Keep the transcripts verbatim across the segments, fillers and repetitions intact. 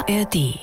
A R D.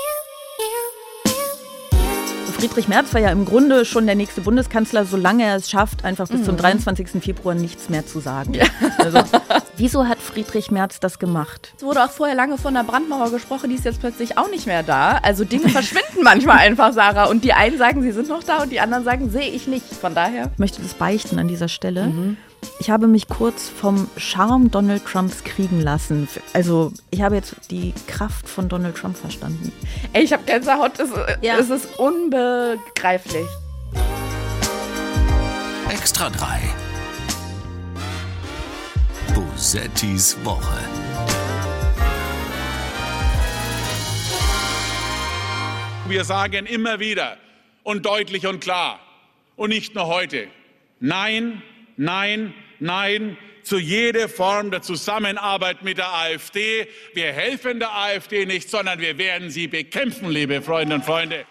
Friedrich Merz war ja im Grunde schon der nächste Bundeskanzler, solange er es schafft, einfach bis mhm. zum dreiundzwanzigsten Februar nichts mehr zu sagen. Ja. Also, wieso hat Friedrich Merz das gemacht? Es wurde auch vorher lange von der Brandmauer gesprochen, die ist jetzt plötzlich auch nicht mehr da. Also Dinge verschwinden manchmal einfach, Sarah. Und die einen sagen, sie sind noch da und die anderen sagen, sehe ich nicht. Von daher. Ich möchte das beichten an dieser Stelle. Mhm. Ich habe mich kurz vom Charme Donald Trumps kriegen lassen. Also ich habe jetzt die Kraft von Donald Trump verstanden. Ey, ich habe Gänsehaut, es, ja. es ist unbegreiflich. Extra drei. Bosettis Woche. Wir sagen immer wieder und deutlich und klar und nicht nur heute, nein, Nein, nein zu jeder Form der Zusammenarbeit mit der AfD. Wir helfen der AfD nicht, sondern wir werden sie bekämpfen, liebe Freunde und Freunde.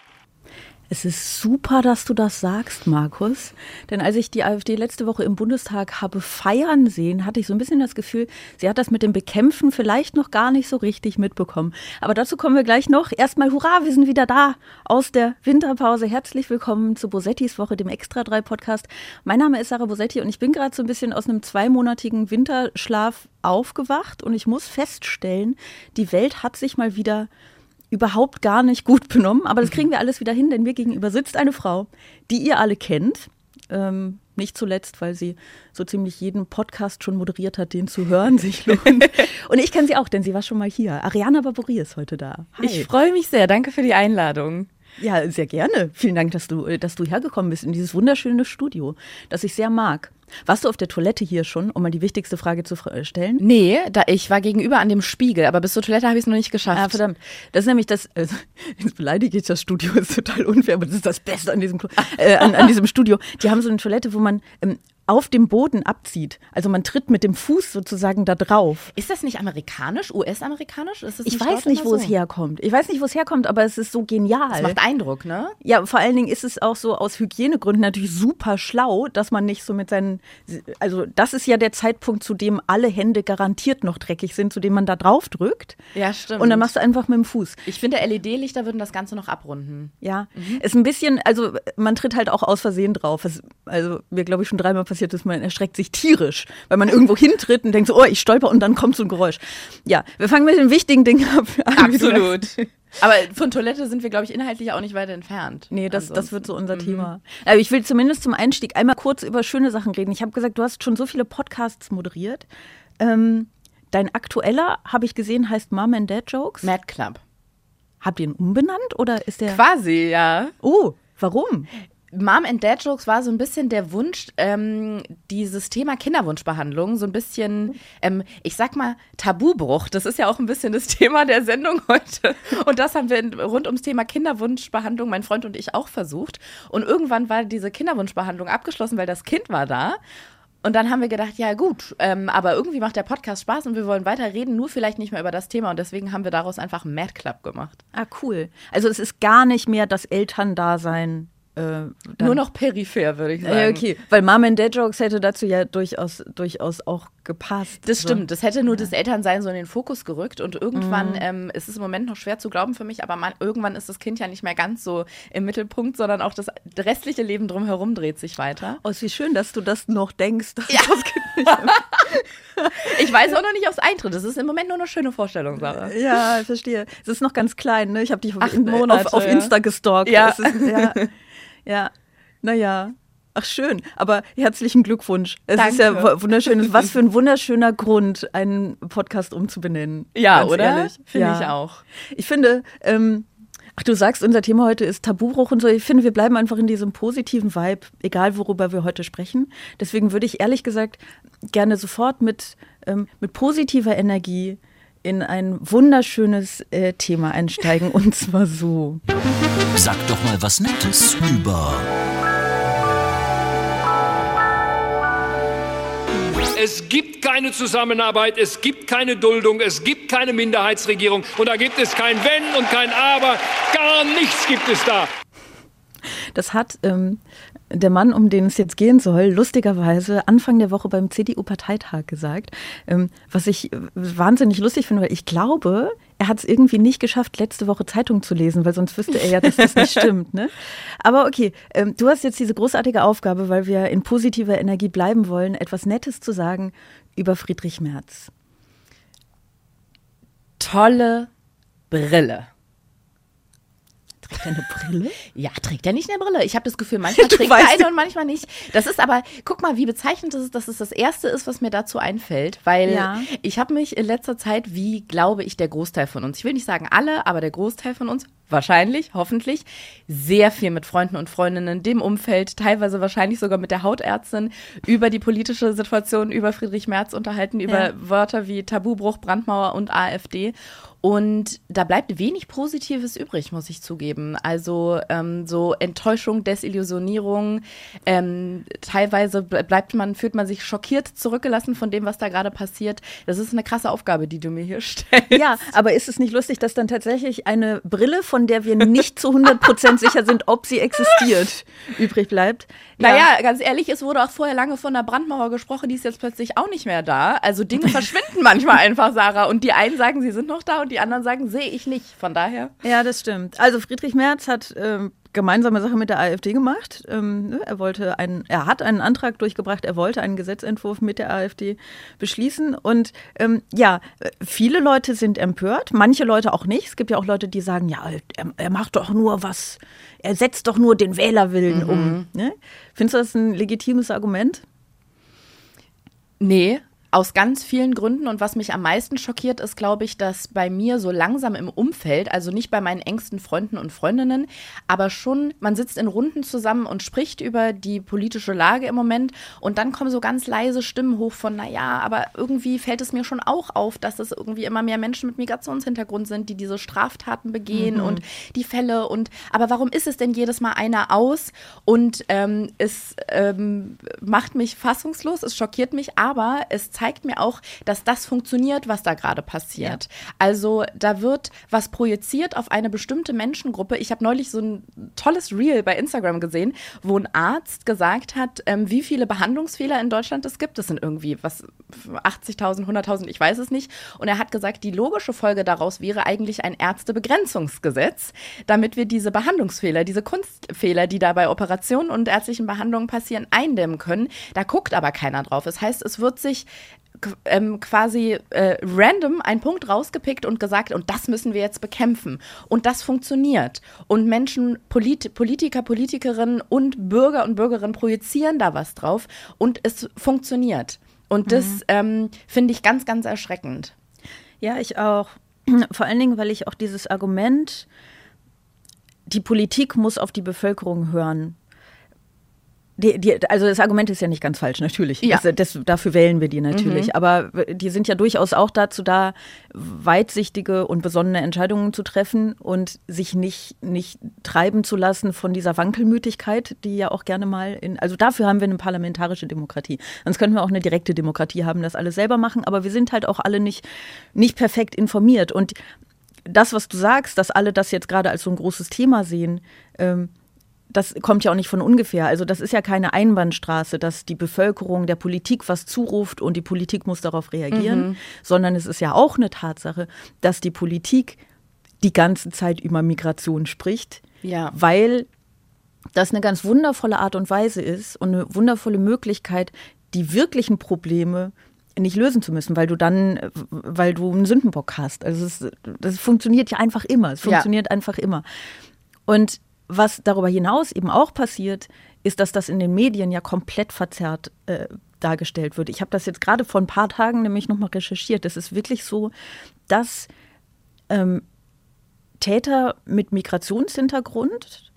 Es ist super, dass du das sagst, Markus. Denn als ich die AfD letzte Woche im Bundestag habe feiern sehen, hatte ich so ein bisschen das Gefühl, sie hat das mit dem Bekämpfen vielleicht noch gar nicht so richtig mitbekommen. Aber dazu kommen wir gleich noch. Erstmal hurra, wir sind wieder da aus der Winterpause. Herzlich willkommen zu Bosettis Woche, dem Extra drei Podcast. Mein Name ist Sarah Bosetti und ich bin gerade so ein bisschen aus einem zweimonatigen Winterschlaf aufgewacht. Und ich muss feststellen, die Welt hat sich mal wieder überhaupt gar nicht gut benommen, aber das kriegen wir alles wieder hin, denn mir gegenüber sitzt eine Frau, die ihr alle kennt, ähm, nicht zuletzt, weil sie so ziemlich jeden Podcast schon moderiert hat, den zu hören sich lohnt. Und ich kenne sie auch, denn sie war schon mal hier. Ariana Barbouri ist heute da. Hi. Ich freue mich sehr, danke für die Einladung. Ja, sehr gerne. Vielen Dank, dass du, dass du hergekommen bist in dieses wunderschöne Studio, das ich sehr mag. Warst du auf der Toilette hier schon, um mal die wichtigste Frage zu stellen? Nee, da, ich war gegenüber an dem Spiegel, aber bis zur Toilette habe ich es noch nicht geschafft. Ah, verdammt. Das ist nämlich das, also, jetzt beleidige ich das Studio, ist total unfair, aber das ist das Beste an diesem, äh, an, an diesem Studio. Die haben so eine Toilette, wo man ähm, auf dem Boden abzieht. Also man tritt mit dem Fuß sozusagen da drauf. Ist das nicht amerikanisch, U S-amerikanisch? Ist das ich weiß nicht, wo so? es herkommt. Ich weiß nicht, wo es herkommt, aber es ist so genial. Das macht Eindruck, ne? Ja, vor allen Dingen ist es auch so aus Hygienegründen natürlich super schlau, dass man nicht so mit seinen, also das ist ja der Zeitpunkt, zu dem alle Hände garantiert noch dreckig sind, zu dem man da drauf drückt. Ja, stimmt. Und dann machst du einfach mit dem Fuß. Ich finde, L E D-Lichter würden das Ganze noch abrunden. Ja, mhm. Ist ein bisschen, also man tritt halt auch aus Versehen drauf. Also mir, glaube ich, schon dreimal passiert ist, man erschreckt sich tierisch, weil man irgendwo hintritt und denkt so, oh, ich stolper und dann kommt so ein Geräusch. Ja, wir fangen mit den wichtigen Dingen an. Absolut. Aber von Toilette sind wir, glaube ich, inhaltlich auch nicht weiter entfernt. Nee, das, das wird so unser mhm. Thema. Aber ich will zumindest zum Einstieg einmal kurz über schöne Sachen reden. Ich habe gesagt, du hast schon so viele Podcasts moderiert. Ähm, dein aktueller, habe ich gesehen, heißt Mom and Dad Jokes. Mad Club. Habt ihr ihn umbenannt oder ist der? Quasi, ja. Oh, warum? Mom and Dad Jokes war so ein bisschen der Wunsch, ähm, dieses Thema Kinderwunschbehandlung, so ein bisschen, ähm, ich sag mal, Tabubruch. Das ist ja auch ein bisschen das Thema der Sendung heute. Und das haben wir in, rund ums Thema Kinderwunschbehandlung, mein Freund und ich, auch versucht. Und irgendwann war diese Kinderwunschbehandlung abgeschlossen, weil das Kind war da. Und dann haben wir gedacht, ja gut, ähm, aber irgendwie macht der Podcast Spaß und wir wollen weiter reden, nur vielleicht nicht mehr über das Thema. Und deswegen haben wir daraus einfach Mad Club gemacht. Ah, cool. Also es ist gar nicht mehr das Elterndasein. Äh, Nur noch peripher, würde ich sagen. Ja, okay, weil Mom and Dad Jokes hätte dazu ja durchaus, durchaus auch gepasst. Das stimmt, das hätte nur das Elternsein so in den Fokus gerückt und irgendwann, mhm. ähm, es ist im Moment noch schwer zu glauben für mich, aber man, irgendwann ist das Kind ja nicht mehr ganz so im Mittelpunkt, sondern auch das restliche Leben drumherum dreht sich weiter. Oh, wie schön, dass du das noch denkst. Ja. Das Kind nicht ich weiß auch noch nicht, ob es eintritt. Das ist im Moment nur eine schöne Vorstellung, Sarah. Ja, ich verstehe. Es ist noch ganz klein, ne? Ich habe dich auf, Acht in, Monate, auf, auf Insta ja. gestalkt. Ja. Es ist, ja. Ja, naja. Ach schön, aber herzlichen Glückwunsch. Es Danke. ist ja wunderschön. Was für ein wunderschöner Grund, einen Podcast umzubenennen. Ja, ganz oder? Ehrlich. Finde ja. ich auch. Ich finde, ähm, ach du sagst, unser Thema heute ist Tabubruch und so. Ich finde, wir bleiben einfach in diesem positiven Vibe, egal worüber wir heute sprechen. Deswegen würde ich ehrlich gesagt gerne sofort mit, ähm, mit positiver Energie in ein wunderschönes äh, Thema einsteigen und zwar so. Sag doch mal was Nettes über... Es gibt keine Zusammenarbeit, es gibt keine Duldung, es gibt keine Minderheitsregierung und da gibt es kein Wenn und kein Aber, gar nichts gibt es da. Das hat ähm, der Mann, um den es jetzt gehen soll, lustigerweise Anfang der Woche beim C D U-Parteitag gesagt, ähm, was ich wahnsinnig lustig finde, weil ich glaube, er hat es irgendwie nicht geschafft, letzte Woche Zeitung zu lesen, weil sonst wüsste er ja, dass das nicht stimmt. Ne? Aber okay, ähm, du hast jetzt diese großartige Aufgabe, weil wir in positiver Energie bleiben wollen, etwas Nettes zu sagen über Friedrich Merz. Tolle Brille. Trägt er eine Brille? Ja, trägt er nicht eine Brille? Ich habe das Gefühl, manchmal trägt er eine und manchmal nicht. Das ist aber, guck mal, wie bezeichnend das ist, dass es das Erste ist, was mir dazu einfällt. Weil ja. ich habe mich in letzter Zeit, wie glaube ich, der Großteil von uns, ich will nicht sagen alle, aber der Großteil von uns, wahrscheinlich, hoffentlich, sehr viel mit Freunden und Freundinnen, dem Umfeld, teilweise wahrscheinlich sogar mit der Hautärztin, über die politische Situation, über Friedrich Merz unterhalten, über ja. Wörter wie Tabubruch, Brandmauer und AfD. Und da bleibt wenig Positives übrig, muss ich zugeben. Also ähm, so Enttäuschung, Desillusionierung, ähm, teilweise bleibt man, fühlt man sich schockiert zurückgelassen von dem, was da gerade passiert. Das ist eine krasse Aufgabe, die du mir hier stellst. Ja, aber ist es nicht lustig, dass dann tatsächlich eine Brille, von der wir nicht zu hundert Prozent sicher sind, ob sie existiert, übrig bleibt? Ja. Naja, ganz ehrlich, es wurde auch vorher lange von der Brandmauer gesprochen, die ist jetzt plötzlich auch nicht mehr da. Also Dinge verschwinden manchmal einfach, Sarah. Und die einen sagen, sie sind noch da und die anderen sagen, sehe ich nicht. Von daher. Ja, das stimmt. Also Friedrich Merz hat ähm, gemeinsame Sache mit der AfD gemacht. Ähm, ne, er wollte einen, er hat einen Antrag durchgebracht, er wollte einen Gesetzentwurf mit der AfD beschließen. Und ähm, ja, viele Leute sind empört, manche Leute auch nicht. Es gibt ja auch Leute, die sagen, ja, er, er macht doch nur was, er setzt doch nur den Wählerwillen mhm. um. Ne? Findest du das ein legitimes Argument? Nee. Aus ganz vielen Gründen, und was mich am meisten schockiert, ist, glaube ich, dass bei mir so langsam im Umfeld, also nicht bei meinen engsten Freunden und Freundinnen, aber schon, man sitzt in Runden zusammen und spricht über die politische Lage im Moment und dann kommen so ganz leise Stimmen hoch von, naja, aber irgendwie fällt es mir schon auch auf, dass es irgendwie immer mehr Menschen mit Migrationshintergrund sind, die diese Straftaten begehen mhm. und die Fälle und, aber warum ist es denn jedes Mal einer aus? Und ähm, es ähm, macht mich fassungslos, es schockiert mich, aber es zeigt mir auch, dass das funktioniert, was da gerade passiert. Ja. Also da wird was projiziert auf eine bestimmte Menschengruppe. Ich habe neulich so ein tolles Reel bei Instagram gesehen, wo ein Arzt gesagt hat, ähm, wie viele Behandlungsfehler in Deutschland es gibt. Das sind irgendwie was achtzigtausend, hunderttausend, ich weiß es nicht. Und er hat gesagt, die logische Folge daraus wäre eigentlich ein Ärztebegrenzungsgesetz, damit wir diese Behandlungsfehler, diese Kunstfehler, die da bei Operationen und ärztlichen Behandlungen passieren, eindämmen können. Da guckt aber keiner drauf. Das heißt, es wird sich Ähm, quasi äh, random einen Punkt rausgepickt und gesagt, und das müssen wir jetzt bekämpfen. Und das funktioniert. Und Menschen, Polit- Politiker, Politikerinnen und Bürger und Bürgerinnen projizieren da was drauf und es funktioniert. Und das mhm. ähm, finde ich ganz, ganz erschreckend. Ja, ich auch. Vor allen Dingen, weil ich auch dieses Argument, die Politik muss auf die Bevölkerung hören. Die, die, also das Argument ist ja nicht ganz falsch, natürlich. Ja. Das, das, dafür wählen wir die natürlich. Mhm. Aber die sind ja durchaus auch dazu da, weitsichtige und besonnene Entscheidungen zu treffen und sich nicht, nicht treiben zu lassen von dieser Wankelmütigkeit, die ja auch gerne mal in, also dafür haben wir eine parlamentarische Demokratie. Sonst könnten wir auch eine direkte Demokratie haben, das alles selber machen. Aber wir sind halt auch alle nicht, nicht perfekt informiert. Und das, was du sagst, dass alle das jetzt gerade als so ein großes Thema sehen, ähm, das kommt ja auch nicht von ungefähr. Also das ist ja keine Einbahnstraße, dass die Bevölkerung der Politik was zuruft und die Politik muss darauf reagieren, mhm. sondern es ist ja auch eine Tatsache, dass die Politik die ganze Zeit über Migration spricht, ja. weil das eine ganz wundervolle Art und Weise ist und eine wundervolle Möglichkeit, die wirklichen Probleme nicht lösen zu müssen, weil du dann, weil du einen Sündenbock hast. Also es, das funktioniert ja einfach immer. Es funktioniert ja. einfach immer. Und was darüber hinaus eben auch passiert, ist, dass das in den Medien ja komplett verzerrt äh, dargestellt wird. Ich habe das jetzt gerade vor ein paar Tagen nämlich nochmal recherchiert. Es ist wirklich so, dass ähm, Täter mit Migrationshintergrund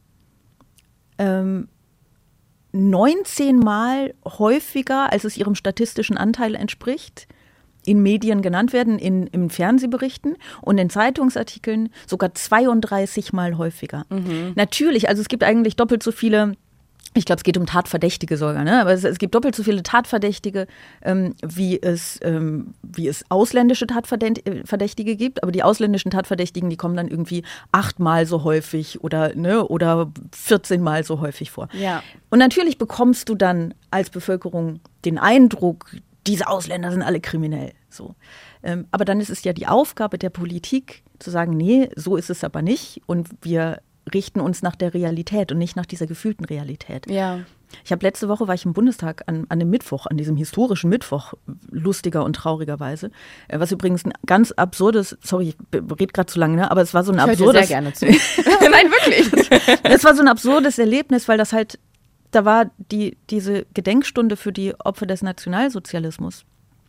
ähm, neunzehn Mal häufiger, als es ihrem statistischen Anteil entspricht, in Medien genannt werden, in, in Fernsehberichten und in Zeitungsartikeln sogar zweiunddreißig Mal häufiger. Mhm. Natürlich, also es gibt eigentlich doppelt so viele, ich glaube, es geht um Tatverdächtige sogar, ne? Aber es, es gibt doppelt so viele Tatverdächtige, ähm, wie, es, ähm, wie es ausländische Tatverdächtige gibt. Aber die ausländischen Tatverdächtigen, die kommen dann irgendwie achtmal so häufig oder, ne, oder vierzehnmal so häufig vor. Ja. Und natürlich bekommst du dann als Bevölkerung den Eindruck, diese Ausländer sind alle kriminell. So. Ähm, aber dann ist es ja die Aufgabe der Politik zu sagen, nee, so ist es aber nicht und wir richten uns nach der Realität und nicht nach dieser gefühlten Realität. Ja. Ich habe letzte Woche war ich im Bundestag an, an dem Mittwoch, an diesem historischen Mittwoch, lustiger und traurigerweise, was übrigens ein ganz absurdes, sorry, ich rede gerade zu lange, ne? Aber es war so ein ich absurdes. Ich höre dir sehr gerne zu. Nein, wirklich. Es war so ein absurdes Erlebnis, weil das halt, da war die, diese Gedenkstunde für die Opfer des Nationalsozialismus.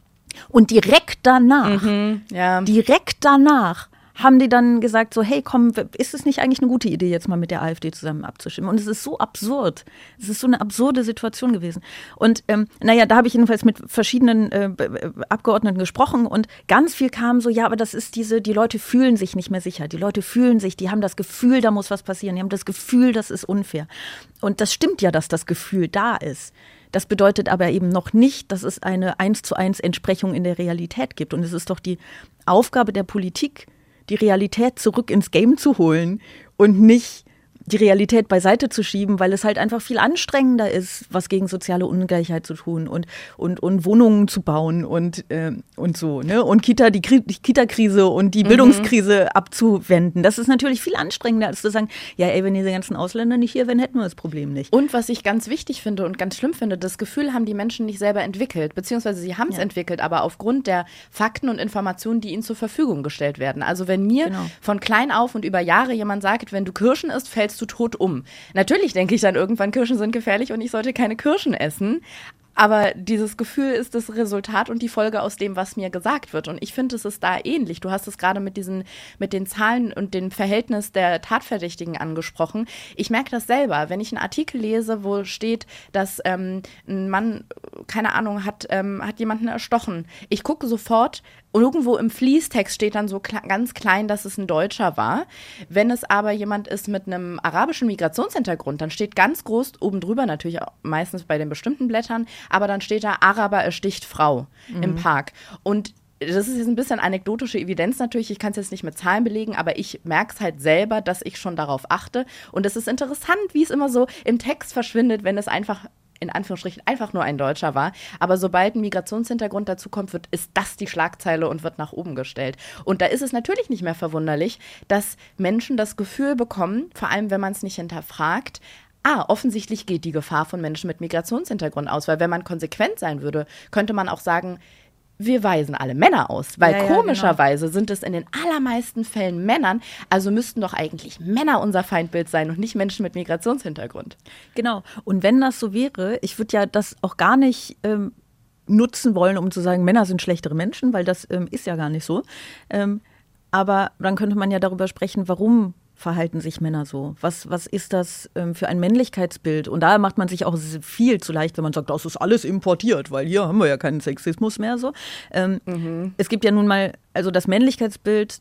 Und direkt danach, mhm, ja. direkt danach haben die dann gesagt so, hey, komm, ist es nicht eigentlich eine gute Idee, jetzt mal mit der AfD zusammen abzustimmen? Und es ist so absurd. Es ist so eine absurde Situation gewesen. Und ähm, naja, da habe ich jedenfalls mit verschiedenen äh, Abgeordneten gesprochen und ganz viel kam so, ja, aber das ist diese, die Leute fühlen sich nicht mehr sicher. Die Leute fühlen sich, die haben das Gefühl, da muss was passieren. Die haben das Gefühl, das ist unfair. Und das stimmt ja, dass das Gefühl da ist. Das bedeutet aber eben noch nicht, dass es eine eins zu eins Entsprechung in der Realität gibt. Und es ist doch die Aufgabe der Politik, die Realität zurück ins Game zu holen und nicht die Realität beiseite zu schieben, weil es halt einfach viel anstrengender ist, was gegen soziale Ungleichheit zu tun und, und, und Wohnungen zu bauen und, äh, und so, ne? Und Kita, die, Kri- die Kita-Krise und die mhm. Bildungskrise abzuwenden. Das ist natürlich viel anstrengender, als zu sagen, ja ey, wenn diese ganzen Ausländer nicht hier wären, hätten wir das Problem nicht. Und was ich ganz wichtig finde und ganz schlimm finde, das Gefühl haben die Menschen nicht selber entwickelt, beziehungsweise sie haben es ja. entwickelt, aber aufgrund der Fakten und Informationen, die ihnen zur Verfügung gestellt werden. Also wenn mir genau. von klein auf und über Jahre jemand sagt, wenn du Kirschen isst, fällst du tot um. Natürlich denke ich dann irgendwann, Kirschen sind gefährlich und ich sollte keine Kirschen essen. Aber dieses Gefühl ist das Resultat und die Folge aus dem, was mir gesagt wird. Und ich finde, es ist da ähnlich. Du hast es gerade mit diesen, mit den Zahlen und dem Verhältnis der Tatverdächtigen angesprochen. Ich merke das selber. Wenn ich einen Artikel lese, wo steht, dass ähm, ein Mann, keine Ahnung, hat, ähm, hat jemanden erstochen. Ich gucke sofort, irgendwo im Fließtext steht dann so kle- ganz klein, dass es ein Deutscher war. Wenn es aber jemand ist mit einem arabischen Migrationshintergrund, dann steht ganz groß oben drüber, natürlich auch meistens bei den bestimmten Blättern, aber dann steht da, Araber ersticht Frau mhm. im Park. Und das ist jetzt ein bisschen anekdotische Evidenz natürlich, ich kann es jetzt nicht mit Zahlen belegen, aber ich merke es halt selber, dass ich schon darauf achte. Und es ist interessant, wie es immer so im Text verschwindet, wenn es einfach in Anführungsstrichen einfach nur ein Deutscher war. Aber sobald ein Migrationshintergrund dazu kommt, wird, ist das die Schlagzeile und wird nach oben gestellt. Und da ist es natürlich nicht mehr verwunderlich, dass Menschen das Gefühl bekommen, vor allem wenn man es nicht hinterfragt, ah, offensichtlich geht die Gefahr von Menschen mit Migrationshintergrund aus. Weil wenn man konsequent sein würde, könnte man auch sagen, wir weisen alle Männer aus, weil ja, ja, komischerweise genau. sind es in den allermeisten Fällen Männern, also müssten doch eigentlich Männer unser Feindbild sein und nicht Menschen mit Migrationshintergrund. Genau, und wenn das so wäre, ich würde ja das auch gar nicht ähm, nutzen wollen, um zu sagen, Männer sind schlechtere Menschen, weil das ähm, ist ja gar nicht so. Ähm, aber dann könnte man ja darüber sprechen, warum verhalten sich Männer so? Was, was ist das ähm, für ein Männlichkeitsbild? Und da macht man sich auch viel zu leicht, wenn man sagt, das ist alles importiert, weil hier haben wir ja keinen Sexismus mehr. So. Ähm, mhm. Es gibt ja nun mal, also das Männlichkeitsbild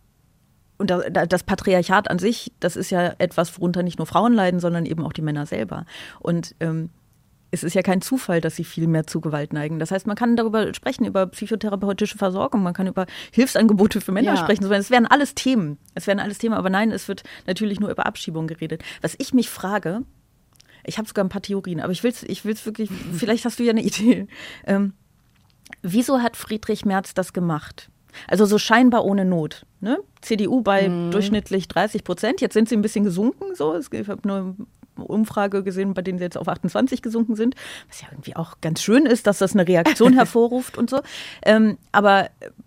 und das Patriarchat an sich, das ist ja etwas, worunter nicht nur Frauen leiden, sondern eben auch die Männer selber. Und ähm, es ist ja kein Zufall, dass sie viel mehr zu Gewalt neigen. Das heißt, man kann darüber sprechen, über psychotherapeutische Versorgung, man kann über Hilfsangebote für Männer ja. sprechen. Es wären alles Themen. Es wären alles Themen, aber nein, es wird natürlich nur über Abschiebung geredet. Was ich mich frage, ich habe sogar ein paar Theorien, aber ich will es ich will's wirklich, vielleicht hast du ja eine Idee. Ähm, wieso hat Friedrich Merz das gemacht? Also so scheinbar ohne Not. Ne? C D U bei mhm. durchschnittlich dreißig Prozent. Jetzt sind sie ein bisschen gesunken. So. Ich habe nur Umfrage gesehen, bei denen sie jetzt auf achtundzwanzig gesunken sind, was ja irgendwie auch ganz schön ist, dass das eine Reaktion hervorruft und so. Ähm, aber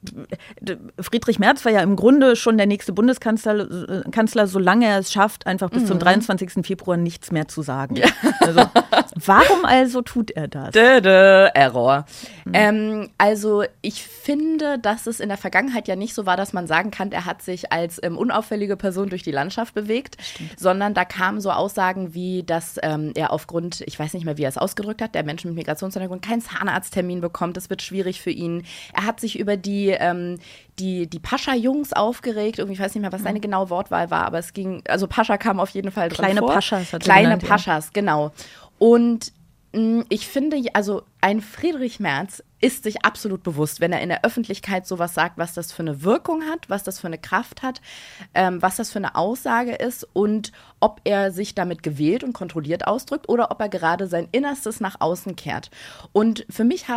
Friedrich Merz war ja im Grunde schon der nächste Bundeskanzler, Kanzler, solange er es schafft, einfach bis mhm. zum dreiundzwanzigsten Februar nichts mehr zu sagen. Ja. Also, warum also tut er das? Dö, dö, Error. Mhm. Ähm, also ich finde, dass es in der Vergangenheit ja nicht so war, dass man sagen kann, er hat sich als ähm, unauffällige Person durch die Landschaft bewegt, Stimmt. sondern da kamen so Aussagen wie, dass ähm, er aufgrund, ich weiß nicht mehr, wie er es ausgedrückt hat, der Menschen mit Migrationshintergrund keinen Zahnarzttermin bekommt, das wird schwierig für ihn. Er hat sich über die, ähm, die, die Pascha-Jungs aufgeregt, irgendwie, ich weiß nicht mehr, was seine genaue Wortwahl war, aber es ging, also Pascha kam auf jeden Fall drin Kleine vor. Paschas. Hat Kleine genannt, Paschas, ja. genau. Und mh, ich finde, also ein Friedrich Merz ist sich absolut bewusst, wenn er in der Öffentlichkeit sowas sagt, was das für eine Wirkung hat, was das für eine Kraft hat, ähm, was das für eine Aussage ist und ob er sich damit gewählt und kontrolliert ausdrückt oder ob er gerade sein Innerstes nach außen kehrt. Und für mich haben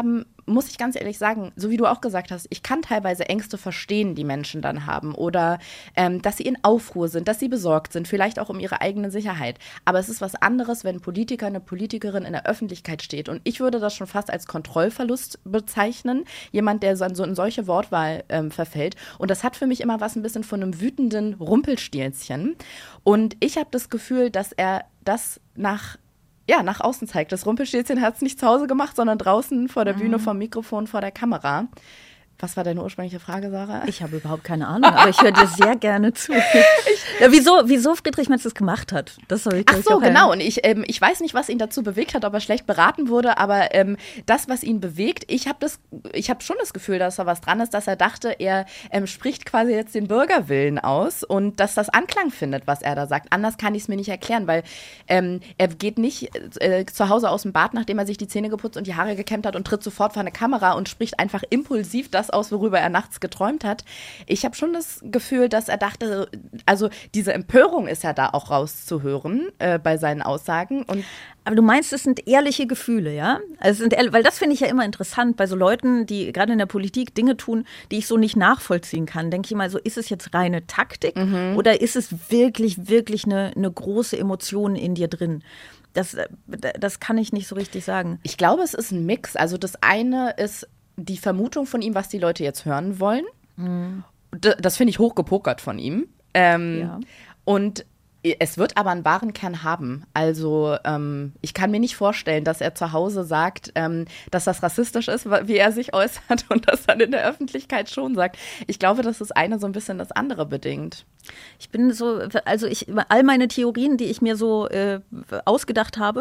muss ich ganz ehrlich sagen, so wie du auch gesagt hast, ich kann teilweise Ängste verstehen, die Menschen dann haben oder ähm, dass sie in Aufruhr sind, dass sie besorgt sind, vielleicht auch um ihre eigene Sicherheit. Aber es ist was anderes, wenn ein Politiker, eine Politikerin in der Öffentlichkeit steht. Und ich würde das schon fast als Kontrollverlust bezeichnen, jemand, der so in solche Wortwahl ähm, verfällt. Und das hat für mich immer was ein bisschen von einem wütenden Rumpelstilzchen. Und ich habe das Gefühl, dass er das nach Ja, nach außen zeigt. Das Rumpelstilzchen hat es nicht zu Hause gemacht, sondern draußen vor der Bühne, mhm. vom Mikrofon, vor der Kamera. Was war deine ursprüngliche Frage, Sarah? Ich habe überhaupt keine Ahnung, aber ich höre dir sehr gerne zu. Ja, wieso, wieso Friedrich Merz das gemacht hat? Das soll ich Ach so, genau. Und ich, ähm, ich weiß nicht, was ihn dazu bewegt hat, ob er schlecht beraten wurde, aber ähm, das, was ihn bewegt, ich habe das, ich habe schon das Gefühl, dass da was dran ist, dass er dachte, er ähm, spricht quasi jetzt den Bürgerwillen aus und dass das Anklang findet, was er da sagt. Anders kann ich es mir nicht erklären, weil ähm, er geht nicht äh, zu Hause aus dem Bad, nachdem er sich die Zähne geputzt und die Haare gekämmt hat und tritt sofort vor eine Kamera und spricht einfach impulsiv das aus, worüber er nachts geträumt hat. Ich habe schon das Gefühl, dass er dachte, also diese Empörung ist ja da auch rauszuhören äh, bei seinen Aussagen. Und aber du meinst, es sind ehrliche Gefühle, ja? Also sind ehrlich, weil das finde ich ja immer interessant bei so Leuten, die gerade in der Politik Dinge tun, die ich so nicht nachvollziehen kann. Denke ich mal, so ist es jetzt reine Taktik mhm. oder ist es wirklich, wirklich eine, eine große Emotion in dir drin? Das, das kann ich nicht so richtig sagen. Ich glaube, es ist ein Mix. Also das eine ist die Vermutung von ihm, was die Leute jetzt hören wollen. Mhm. Das finde ich hochgepokert von ihm. Ähm, ja. Und es wird aber einen wahren Kern haben. Also ähm, ich kann mir nicht vorstellen, dass er zu Hause sagt, ähm, dass das rassistisch ist, wie er sich äußert und das dann in der Öffentlichkeit schon sagt. Ich glaube, dass das eine so ein bisschen das andere bedingt. Ich bin so, also ich, all meine Theorien, die ich mir so äh, ausgedacht habe,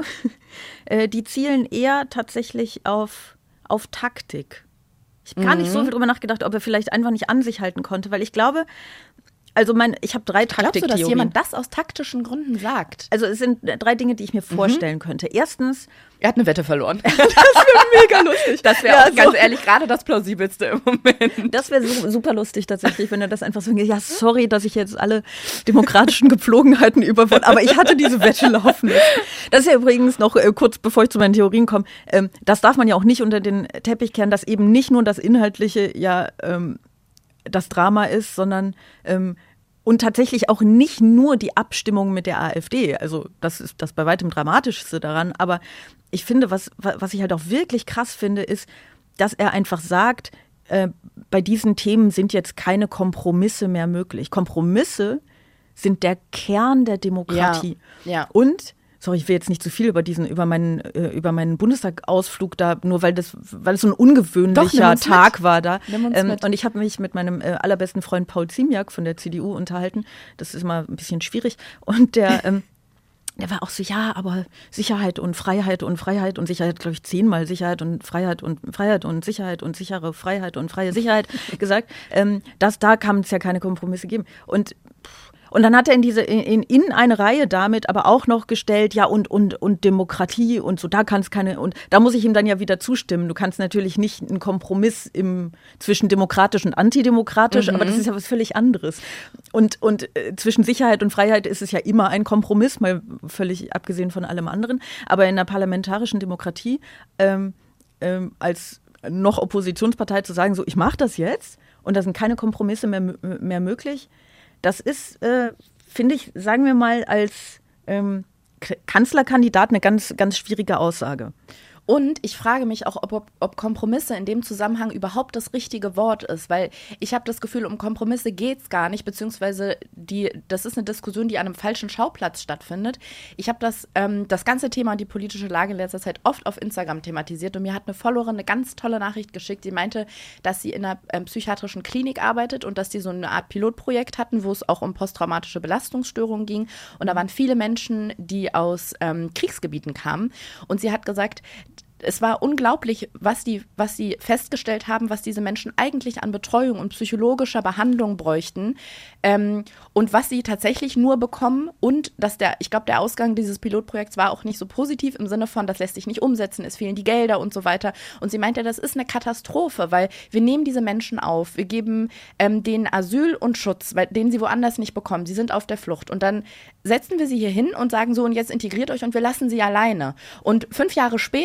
äh, die zielen eher tatsächlich auf, auf Taktik. Ich habe gar mhm. nicht so viel drüber nachgedacht, ob er vielleicht einfach nicht an sich halten konnte, weil ich glaube, also mein, ich habe drei Taktiktheorien. Glaubst du, dass jemand das aus taktischen Gründen sagt? Also es sind drei Dinge, die ich mir vorstellen mhm. könnte. Erstens, er hat eine Wette verloren. Das wäre mega lustig. Das wäre ja, auch so. Ganz ehrlich gerade das Plausibelste im Moment. Das wäre su- super lustig tatsächlich, wenn er das einfach so, ja sorry, dass ich jetzt alle demokratischen Gepflogenheiten überwunden, aber ich hatte diese Wette laufen. Das ist ja übrigens noch, äh, kurz bevor ich zu meinen Theorien komme, ähm, das darf man ja auch nicht unter den Teppich kehren, dass eben nicht nur das Inhaltliche ja ähm, das Drama ist, sondern ähm, und tatsächlich auch nicht nur die Abstimmung mit der AfD. Also das ist das bei weitem Dramatischste daran. Aber ich finde, was, was ich halt auch wirklich krass finde, ist, dass er einfach sagt, äh, bei diesen Themen sind jetzt keine Kompromisse mehr möglich. Kompromisse sind der Kern der Demokratie. Ja, ja. Und sorry, ich will jetzt nicht zu viel über diesen, über meinen, äh, über meinen Bundestag-Ausflug da, nur weil das, weil es so ein ungewöhnlicher Doch, Tag mit. war da. Ähm, und ich habe mich mit meinem äh, allerbesten Freund Paul Ziemiak von der C D U unterhalten. Das ist mal ein bisschen schwierig. Und der, ähm, der war auch so, ja, aber Sicherheit und Freiheit und Freiheit und Sicherheit, glaube ich, zehnmal Sicherheit und Freiheit und Freiheit und Sicherheit und sichere Freiheit und freie Sicherheit gesagt. Ähm, das, da kann es ja keine Kompromisse geben. Und Und dann hat er in diese in, in eine Reihe damit aber auch noch gestellt, ja und und und Demokratie und so, da kann es keine, und da muss ich ihm dann ja wieder zustimmen. Du kannst natürlich nicht einen Kompromiss im zwischen demokratisch und antidemokratisch, mhm. aber das ist ja was völlig anderes. Und und äh, zwischen Sicherheit und Freiheit ist es ja immer ein Kompromiss, mal völlig abgesehen von allem anderen. Aber in einer parlamentarischen Demokratie ähm, ähm, als noch Oppositionspartei zu sagen, so ich mache das jetzt und da sind keine Kompromisse mehr mehr möglich. Das ist, äh, finde ich, sagen wir mal, als ähm, K- Kanzlerkandidat eine ganz, ganz schwierige Aussage. Und ich frage mich auch, ob, ob, ob Kompromisse in dem Zusammenhang überhaupt das richtige Wort ist, weil ich habe das Gefühl, um Kompromisse geht es gar nicht, beziehungsweise die, das ist eine Diskussion, die an einem falschen Schauplatz stattfindet. Ich habe das, ähm, das ganze Thema und die politische Lage in letzter Zeit oft auf Instagram thematisiert und mir hat eine Followerin eine ganz tolle Nachricht geschickt. Sie meinte, dass sie in einer ähm, psychiatrischen Klinik arbeitet und dass die so eine Art Pilotprojekt hatten, wo es auch um posttraumatische Belastungsstörungen ging. Und da waren viele Menschen, die aus ähm, Kriegsgebieten kamen. Und sie hat gesagt, es war unglaublich, was die, was sie festgestellt haben, was diese Menschen eigentlich an Betreuung und psychologischer Behandlung bräuchten ähm, und was sie tatsächlich nur bekommen und dass der, ich glaube, der Ausgang dieses Pilotprojekts war auch nicht so positiv im Sinne von, das lässt sich nicht umsetzen, es fehlen die Gelder und so weiter. Und sie meinte, das ist eine Katastrophe, weil wir nehmen diese Menschen auf, wir geben ähm, denen Asyl und Schutz, weil, den sie woanders nicht bekommen, sie sind auf der Flucht und dann setzen wir sie hier hin und sagen so, und jetzt integriert euch und wir lassen sie alleine. Und fünf Jahre später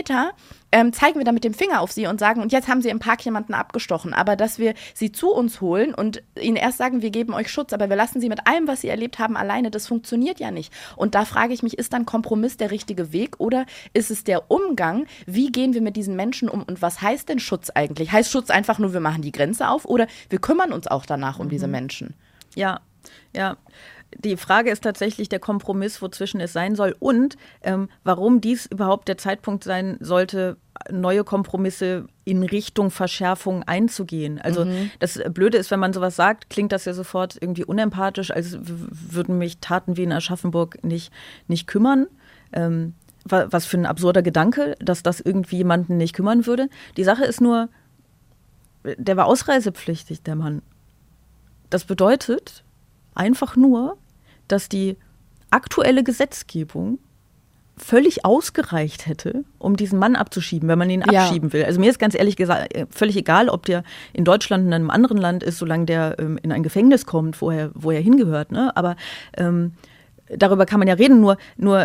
ähm, zeigen wir dann mit dem Finger auf sie und sagen, und jetzt haben sie im Park jemanden abgestochen. Aber dass wir sie zu uns holen und ihnen erst sagen, wir geben euch Schutz, aber wir lassen sie mit allem, was sie erlebt haben, alleine, das funktioniert ja nicht. Und da frage ich mich, ist dann Kompromiss der richtige Weg oder ist es der Umgang? Wie gehen wir mit diesen Menschen um und was heißt denn Schutz eigentlich? Heißt Schutz einfach nur, wir machen die Grenze auf oder wir kümmern uns auch danach um mhm. diese Menschen? Ja, ja. Die Frage ist tatsächlich der Kompromiss, wozwischen es sein soll und ähm, warum dies überhaupt der Zeitpunkt sein sollte, neue Kompromisse in Richtung Verschärfung einzugehen. Also mhm. das Blöde ist, wenn man sowas sagt, klingt das ja sofort irgendwie unempathisch, als würden mich Taten wie in Aschaffenburg nicht, nicht kümmern. Ähm, was für ein absurder Gedanke, dass das irgendwie jemanden nicht kümmern würde. Die Sache ist nur, der war ausreisepflichtig, der Mann. Das bedeutet einfach nur, dass die aktuelle Gesetzgebung völlig ausgereicht hätte, um diesen Mann abzuschieben, wenn man ihn ja. abschieben will. Also mir ist ganz ehrlich gesagt völlig egal, ob der in Deutschland in einem anderen Land ist, solange der ähm, in ein Gefängnis kommt, wo er, wo er hingehört. Ne? Aber ähm, darüber kann man ja reden, nur, nur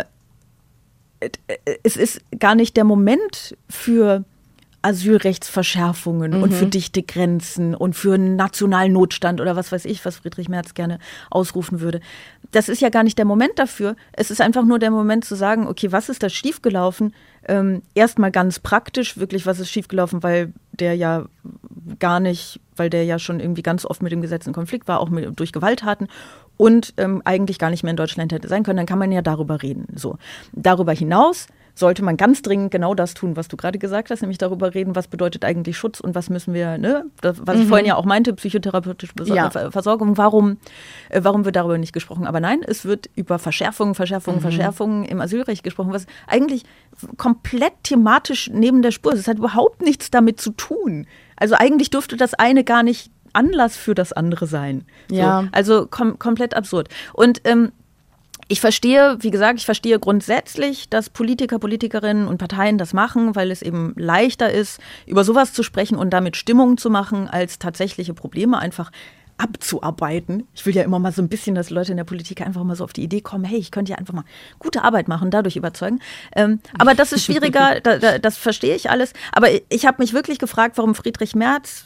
äh, es ist gar nicht der Moment für Asylrechtsverschärfungen mhm. und für dichte Grenzen und für einen nationalen Notstand oder was weiß ich, was Friedrich Merz gerne ausrufen würde. Das ist ja gar nicht der Moment dafür. Es ist einfach nur der Moment zu sagen, okay, was ist da schiefgelaufen? Ähm, erstmal ganz praktisch, wirklich, was ist schiefgelaufen, weil der ja gar nicht, weil der ja schon irgendwie ganz oft mit dem Gesetz in Konflikt war, auch mit, durch Gewalttaten und ähm, eigentlich gar nicht mehr in Deutschland hätte sein können, dann kann man ja darüber reden. So. Darüber hinaus sollte man ganz dringend genau das tun, was du gerade gesagt hast, nämlich darüber reden, was bedeutet eigentlich Schutz und was müssen wir, ne, das, was mhm. ich vorhin ja auch meinte, psychotherapeutische ja. Versorgung, warum, äh, warum wird darüber nicht gesprochen? Aber nein, es wird über Verschärfungen, Verschärfungen, mhm. Verschärfungen im Asylrecht gesprochen, was eigentlich komplett thematisch neben der Spur ist. Es hat überhaupt nichts damit zu tun. Also eigentlich dürfte das eine gar nicht Anlass für das andere sein. Ja. So, also kom- komplett absurd. Und ähm, ich verstehe, wie gesagt, ich verstehe grundsätzlich, dass Politiker, Politikerinnen und Parteien das machen, weil es eben leichter ist, über sowas zu sprechen und damit Stimmung zu machen, als tatsächliche Probleme einfach abzuarbeiten. Ich will ja immer mal so ein bisschen, dass Leute in der Politik einfach mal so auf die Idee kommen, hey, ich könnte ja einfach mal gute Arbeit machen, dadurch überzeugen. Ähm, aber das ist schwieriger, da, da, das verstehe ich alles. Aber ich habe mich wirklich gefragt, warum Friedrich Merz,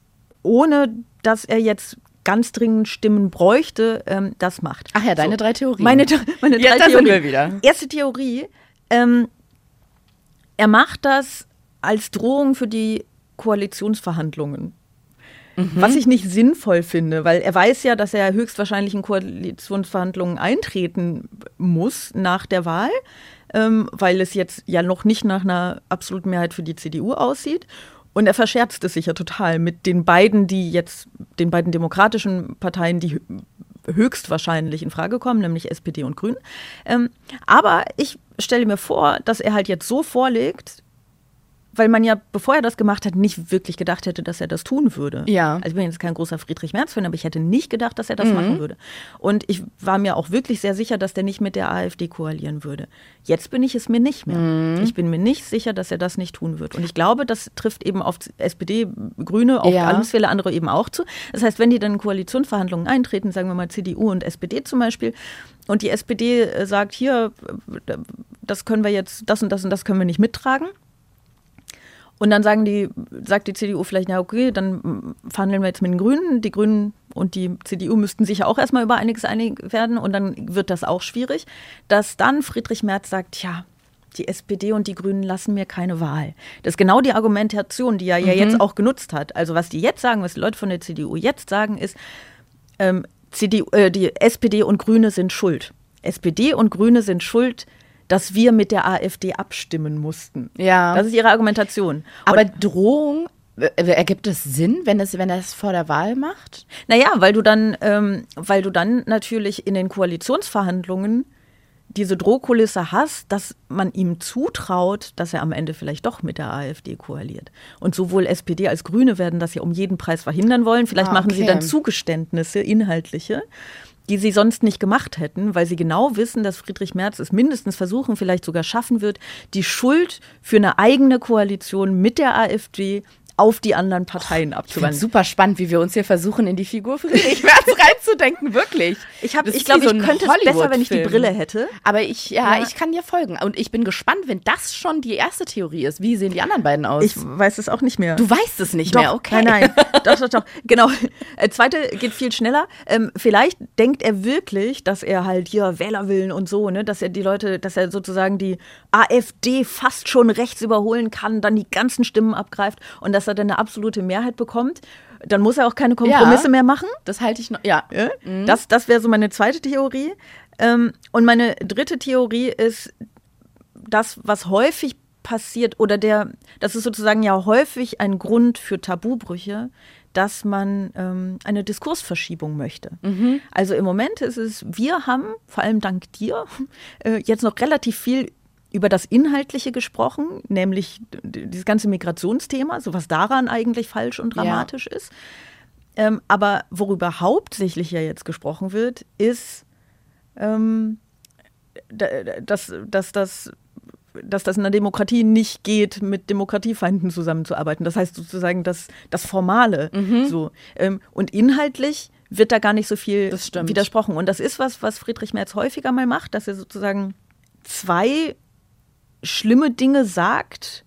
ohne dass er jetzt ganz dringend Stimmen bräuchte, ähm, das macht. Ach ja, deine so. drei Theorien. Meine, meine drei ja, da Theorien. sind wir wieder. Erste Theorie, ähm, er macht das als Drohung für die Koalitionsverhandlungen. Mhm. Was ich nicht sinnvoll finde, weil er weiß ja, dass er höchstwahrscheinlich in Koalitionsverhandlungen eintreten muss nach der Wahl, ähm, weil es jetzt ja noch nicht nach einer absoluten Mehrheit für die C D U aussieht. Und er verscherzt es sich ja total mit den beiden, die jetzt, den beiden demokratischen Parteien, die höchstwahrscheinlich in Frage kommen, nämlich S P D und Grünen. Ähm, aber ich stelle mir vor, dass er halt jetzt so vorlegt, weil man ja, bevor er das gemacht hat, nicht wirklich gedacht hätte, dass er das tun würde. Ja. Also ich bin jetzt kein großer Friedrich Merz-Fan, aber ich hätte nicht gedacht, dass er das mhm. machen würde. Und ich war mir auch wirklich sehr sicher, dass der nicht mit der AfD koalieren würde. Jetzt bin ich es mir nicht mehr. Mhm. Ich bin mir nicht sicher, dass er das nicht tun wird. Und ich glaube, das trifft eben auf S P D, Grüne, auf ja. ganz viele andere eben auch zu. Das heißt, wenn die dann in Koalitionsverhandlungen eintreten, sagen wir mal C D U und S P D zum Beispiel, und die S P D sagt, hier, das können wir jetzt, das und das und das können wir nicht mittragen. Und dann sagen die, sagt die C D U vielleicht, na okay, dann verhandeln wir jetzt mit den Grünen. Die Grünen und die C D U müssten sich ja auch erstmal über einiges einig werden und dann wird das auch schwierig. Dass dann Friedrich Merz sagt, ja, die S P D und die Grünen lassen mir keine Wahl. Das ist genau die Argumentation, die er ja mhm. jetzt auch genutzt hat. Also was die jetzt sagen, was die Leute von der C D U jetzt sagen, ist, ähm, C D U, äh, die S P D und Grüne sind schuld. S P D und Grüne sind schuld, dass wir mit der AfD abstimmen mussten. Ja. Das ist ihre Argumentation. Aber und Drohung, ergibt es Sinn, wenn es, wenn er es vor der Wahl macht? Naja, weil du dann, ähm, weil du dann natürlich in den Koalitionsverhandlungen diese Drohkulisse hast, dass man ihm zutraut, dass er am Ende vielleicht doch mit der AfD koaliert. Und sowohl S P D als Grüne werden das ja um jeden Preis verhindern wollen. Vielleicht ah, okay. machen sie dann Zugeständnisse, inhaltliche, die sie sonst nicht gemacht hätten, weil sie genau wissen, dass Friedrich Merz es mindestens versuchen, vielleicht sogar schaffen wird, die Schuld für eine eigene Koalition mit der AfD auf die anderen Parteien Ich finde abzuwandern. super spannend, wie wir uns hier versuchen, in die Figur Friedrich Merz reinzudenken, wirklich. Ich, hab- Das ich ist glaube, wie so ich ein könnte es besser, wenn ich die Hollywood-Film. Brille hätte. Aber ich, ja, Ja. ich kann dir folgen. Und ich bin gespannt, wenn das schon die erste Theorie ist. Wie sehen die anderen beiden aus? Ich weiß es auch nicht mehr. du weißt es nicht Doch, mehr, okay. Nein, nein, doch, doch, doch. Genau. Äh, zweite geht viel schneller. Ähm, vielleicht denkt er wirklich, dass er halt hier Wählerwillen und so, ne, dass er die Leute, dass er sozusagen die AfD fast schon rechts überholen kann, dann die ganzen Stimmen abgreift und dass er dann eine absolute Mehrheit bekommt. Dann muss er auch keine Kompromisse Ja. mehr machen. Das halte ich noch, ja. Ja? Das, das wäre so meine zweite Theorie. Ähm, und meine dritte Theorie ist das, was häufig passiert, oder der, das ist sozusagen ja häufig ein Grund für Tabubrüche, dass man ähm, eine Diskursverschiebung möchte. Also im Moment ist es, wir haben, vor allem dank dir, äh, jetzt noch relativ viel über das Inhaltliche gesprochen, nämlich d- dieses ganze Migrationsthema, so was daran eigentlich falsch und dramatisch ist. Ähm, aber worüber hauptsächlich ja jetzt gesprochen wird, ist, ähm, da- da- dass, dass, das, dass das in der Demokratie nicht geht, mit Demokratiefeinden zusammenzuarbeiten. Das heißt sozusagen das, das Formale. So. Ähm, und inhaltlich wird da gar nicht so viel Das stimmt. widersprochen. Und das ist was, was Friedrich Merz häufiger mal macht, dass er sozusagen zwei schlimme Dinge sagt,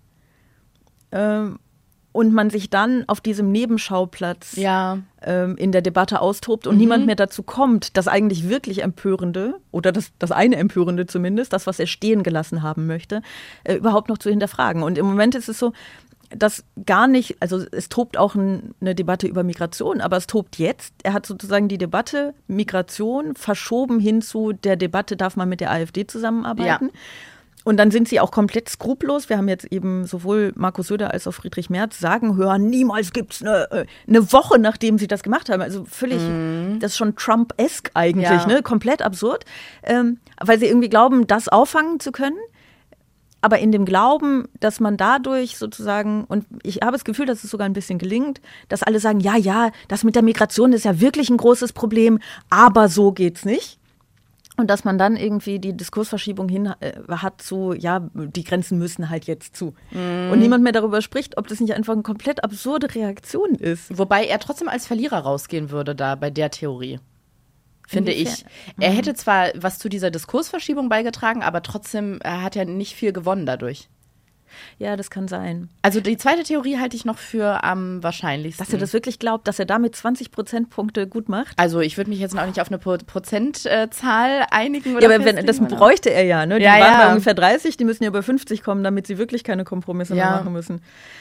ähm, und man sich dann auf diesem Nebenschauplatz Ja. ähm, in der Debatte austobt und niemand mehr dazu kommt, das eigentlich wirklich Empörende, oder das, das eine Empörende zumindest, das, was er stehen gelassen haben möchte, äh, überhaupt noch zu hinterfragen. Und im Moment ist es so, dass gar nicht, also es tobt auch ein, eine Debatte über Migration, aber es tobt jetzt. Er hat sozusagen die Debatte Migration verschoben hin zu der Debatte, darf man mit der AfD zusammenarbeiten? Ja. Und dann sind sie auch komplett skrupellos. Wir haben jetzt eben sowohl Markus Söder als auch Friedrich Merz sagen hören, niemals gibt es eine, äh, eine Woche, nachdem sie das gemacht haben. Also völlig, das ist schon Trump-esque eigentlich, Ja. ne? Komplett absurd. Ähm, weil sie irgendwie glauben, das auffangen zu können. Aber in dem Glauben, dass man dadurch sozusagen, und ich habe das Gefühl, dass es sogar ein bisschen gelingt, dass alle sagen, ja, ja, das mit der Migration ist ja wirklich ein großes Problem, aber so geht's nicht. Und dass man dann irgendwie die Diskursverschiebung hin äh, hat zu, ja, die Grenzen müssen halt jetzt zu. Und niemand mehr darüber spricht, ob das nicht einfach eine komplett absurde Reaktion ist. Wobei er trotzdem als Verlierer rausgehen würde da bei der Theorie. Finde Inwiefern? ich. Er hätte zwar was zu dieser Diskursverschiebung beigetragen, aber trotzdem er hat er nicht viel gewonnen dadurch. Ja, das kann sein. Also die zweite Theorie halte ich noch für am wahrscheinlichsten. Dass er das wirklich glaubt, dass er damit zwanzig Prozentpunkte gut macht. Also ich würde mich jetzt auch nicht auf eine Pro- Prozentzahl einigen. Oder Ja, aber wenn, das festlegen, oder? bräuchte er ja, ne? Die Ja, waren ja. bei ungefähr dreißig, die müssen ja über fünfzig kommen, damit sie wirklich keine Kompromisse Ja. mehr machen müssen.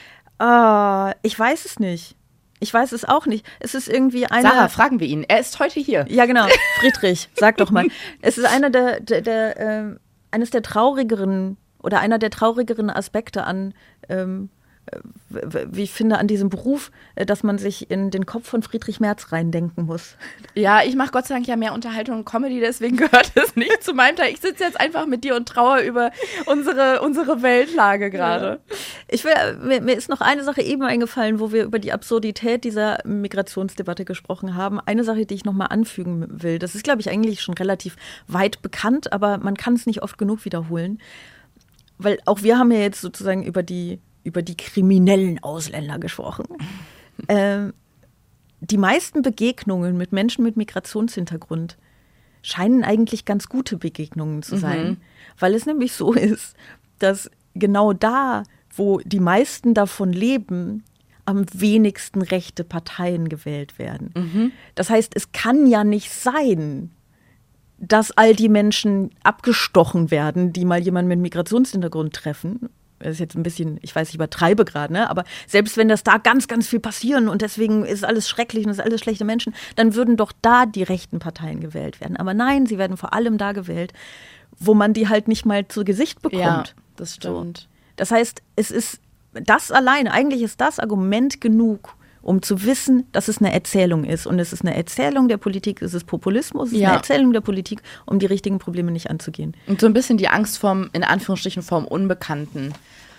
Ah, ich weiß es nicht. Ich weiß es auch nicht. Es ist irgendwie einer. Sarah, fragen wir ihn. Er ist heute hier. Ja, genau. Friedrich, sag doch mal. Es ist einer der, der, der äh, eines der traurigeren oder einer der traurigeren Aspekte an, ähm, w- w- wie ich finde, an diesem Beruf, äh, dass man sich in den Kopf von Friedrich Merz reindenken muss. Ja, ich mache Gott sei Dank ja mehr Unterhaltung und Comedy, deswegen gehört es nicht zu meinem Teil. Ich sitze jetzt einfach mit dir und trauere über unsere, unsere Weltlage gerade. Ich will, mir, mir ist noch eine Sache eben eingefallen, wo wir über die Absurdität dieser Migrationsdebatte gesprochen haben. Eine Sache, die ich noch mal anfügen will. Das ist, glaube ich, eigentlich schon relativ weit bekannt, aber man kann es nicht oft genug wiederholen. Weil auch wir haben ja jetzt sozusagen über die, über die kriminellen Ausländer gesprochen. ähm, die meisten Begegnungen mit Menschen mit Migrationshintergrund scheinen eigentlich ganz gute Begegnungen zu sein. Weil es nämlich so ist, dass genau da, wo die meisten davon leben, am wenigsten rechte Parteien gewählt werden. Das heißt, es kann ja nicht sein, dass all die Menschen abgestochen werden, die mal jemanden mit Migrationshintergrund treffen. Das ist jetzt ein bisschen, ich weiß, ich übertreibe gerade, ne? Aber selbst wenn das da ganz, ganz viel passieren und deswegen ist alles schrecklich und es ist alles schlechte Menschen, dann würden doch da die rechten Parteien gewählt werden. Aber nein, sie werden vor allem da gewählt, wo man die halt nicht mal zu Gesicht bekommt. Ja, das stimmt. Das heißt, es ist das alleine, eigentlich ist das Argument genug, um zu wissen, dass es eine Erzählung ist. Und es ist eine Erzählung der Politik, es ist Populismus, es ist Ja. eine Erzählung der Politik, um die richtigen Probleme nicht anzugehen. Und so ein bisschen die Angst vorm, in Anführungsstrichen, vorm Unbekannten.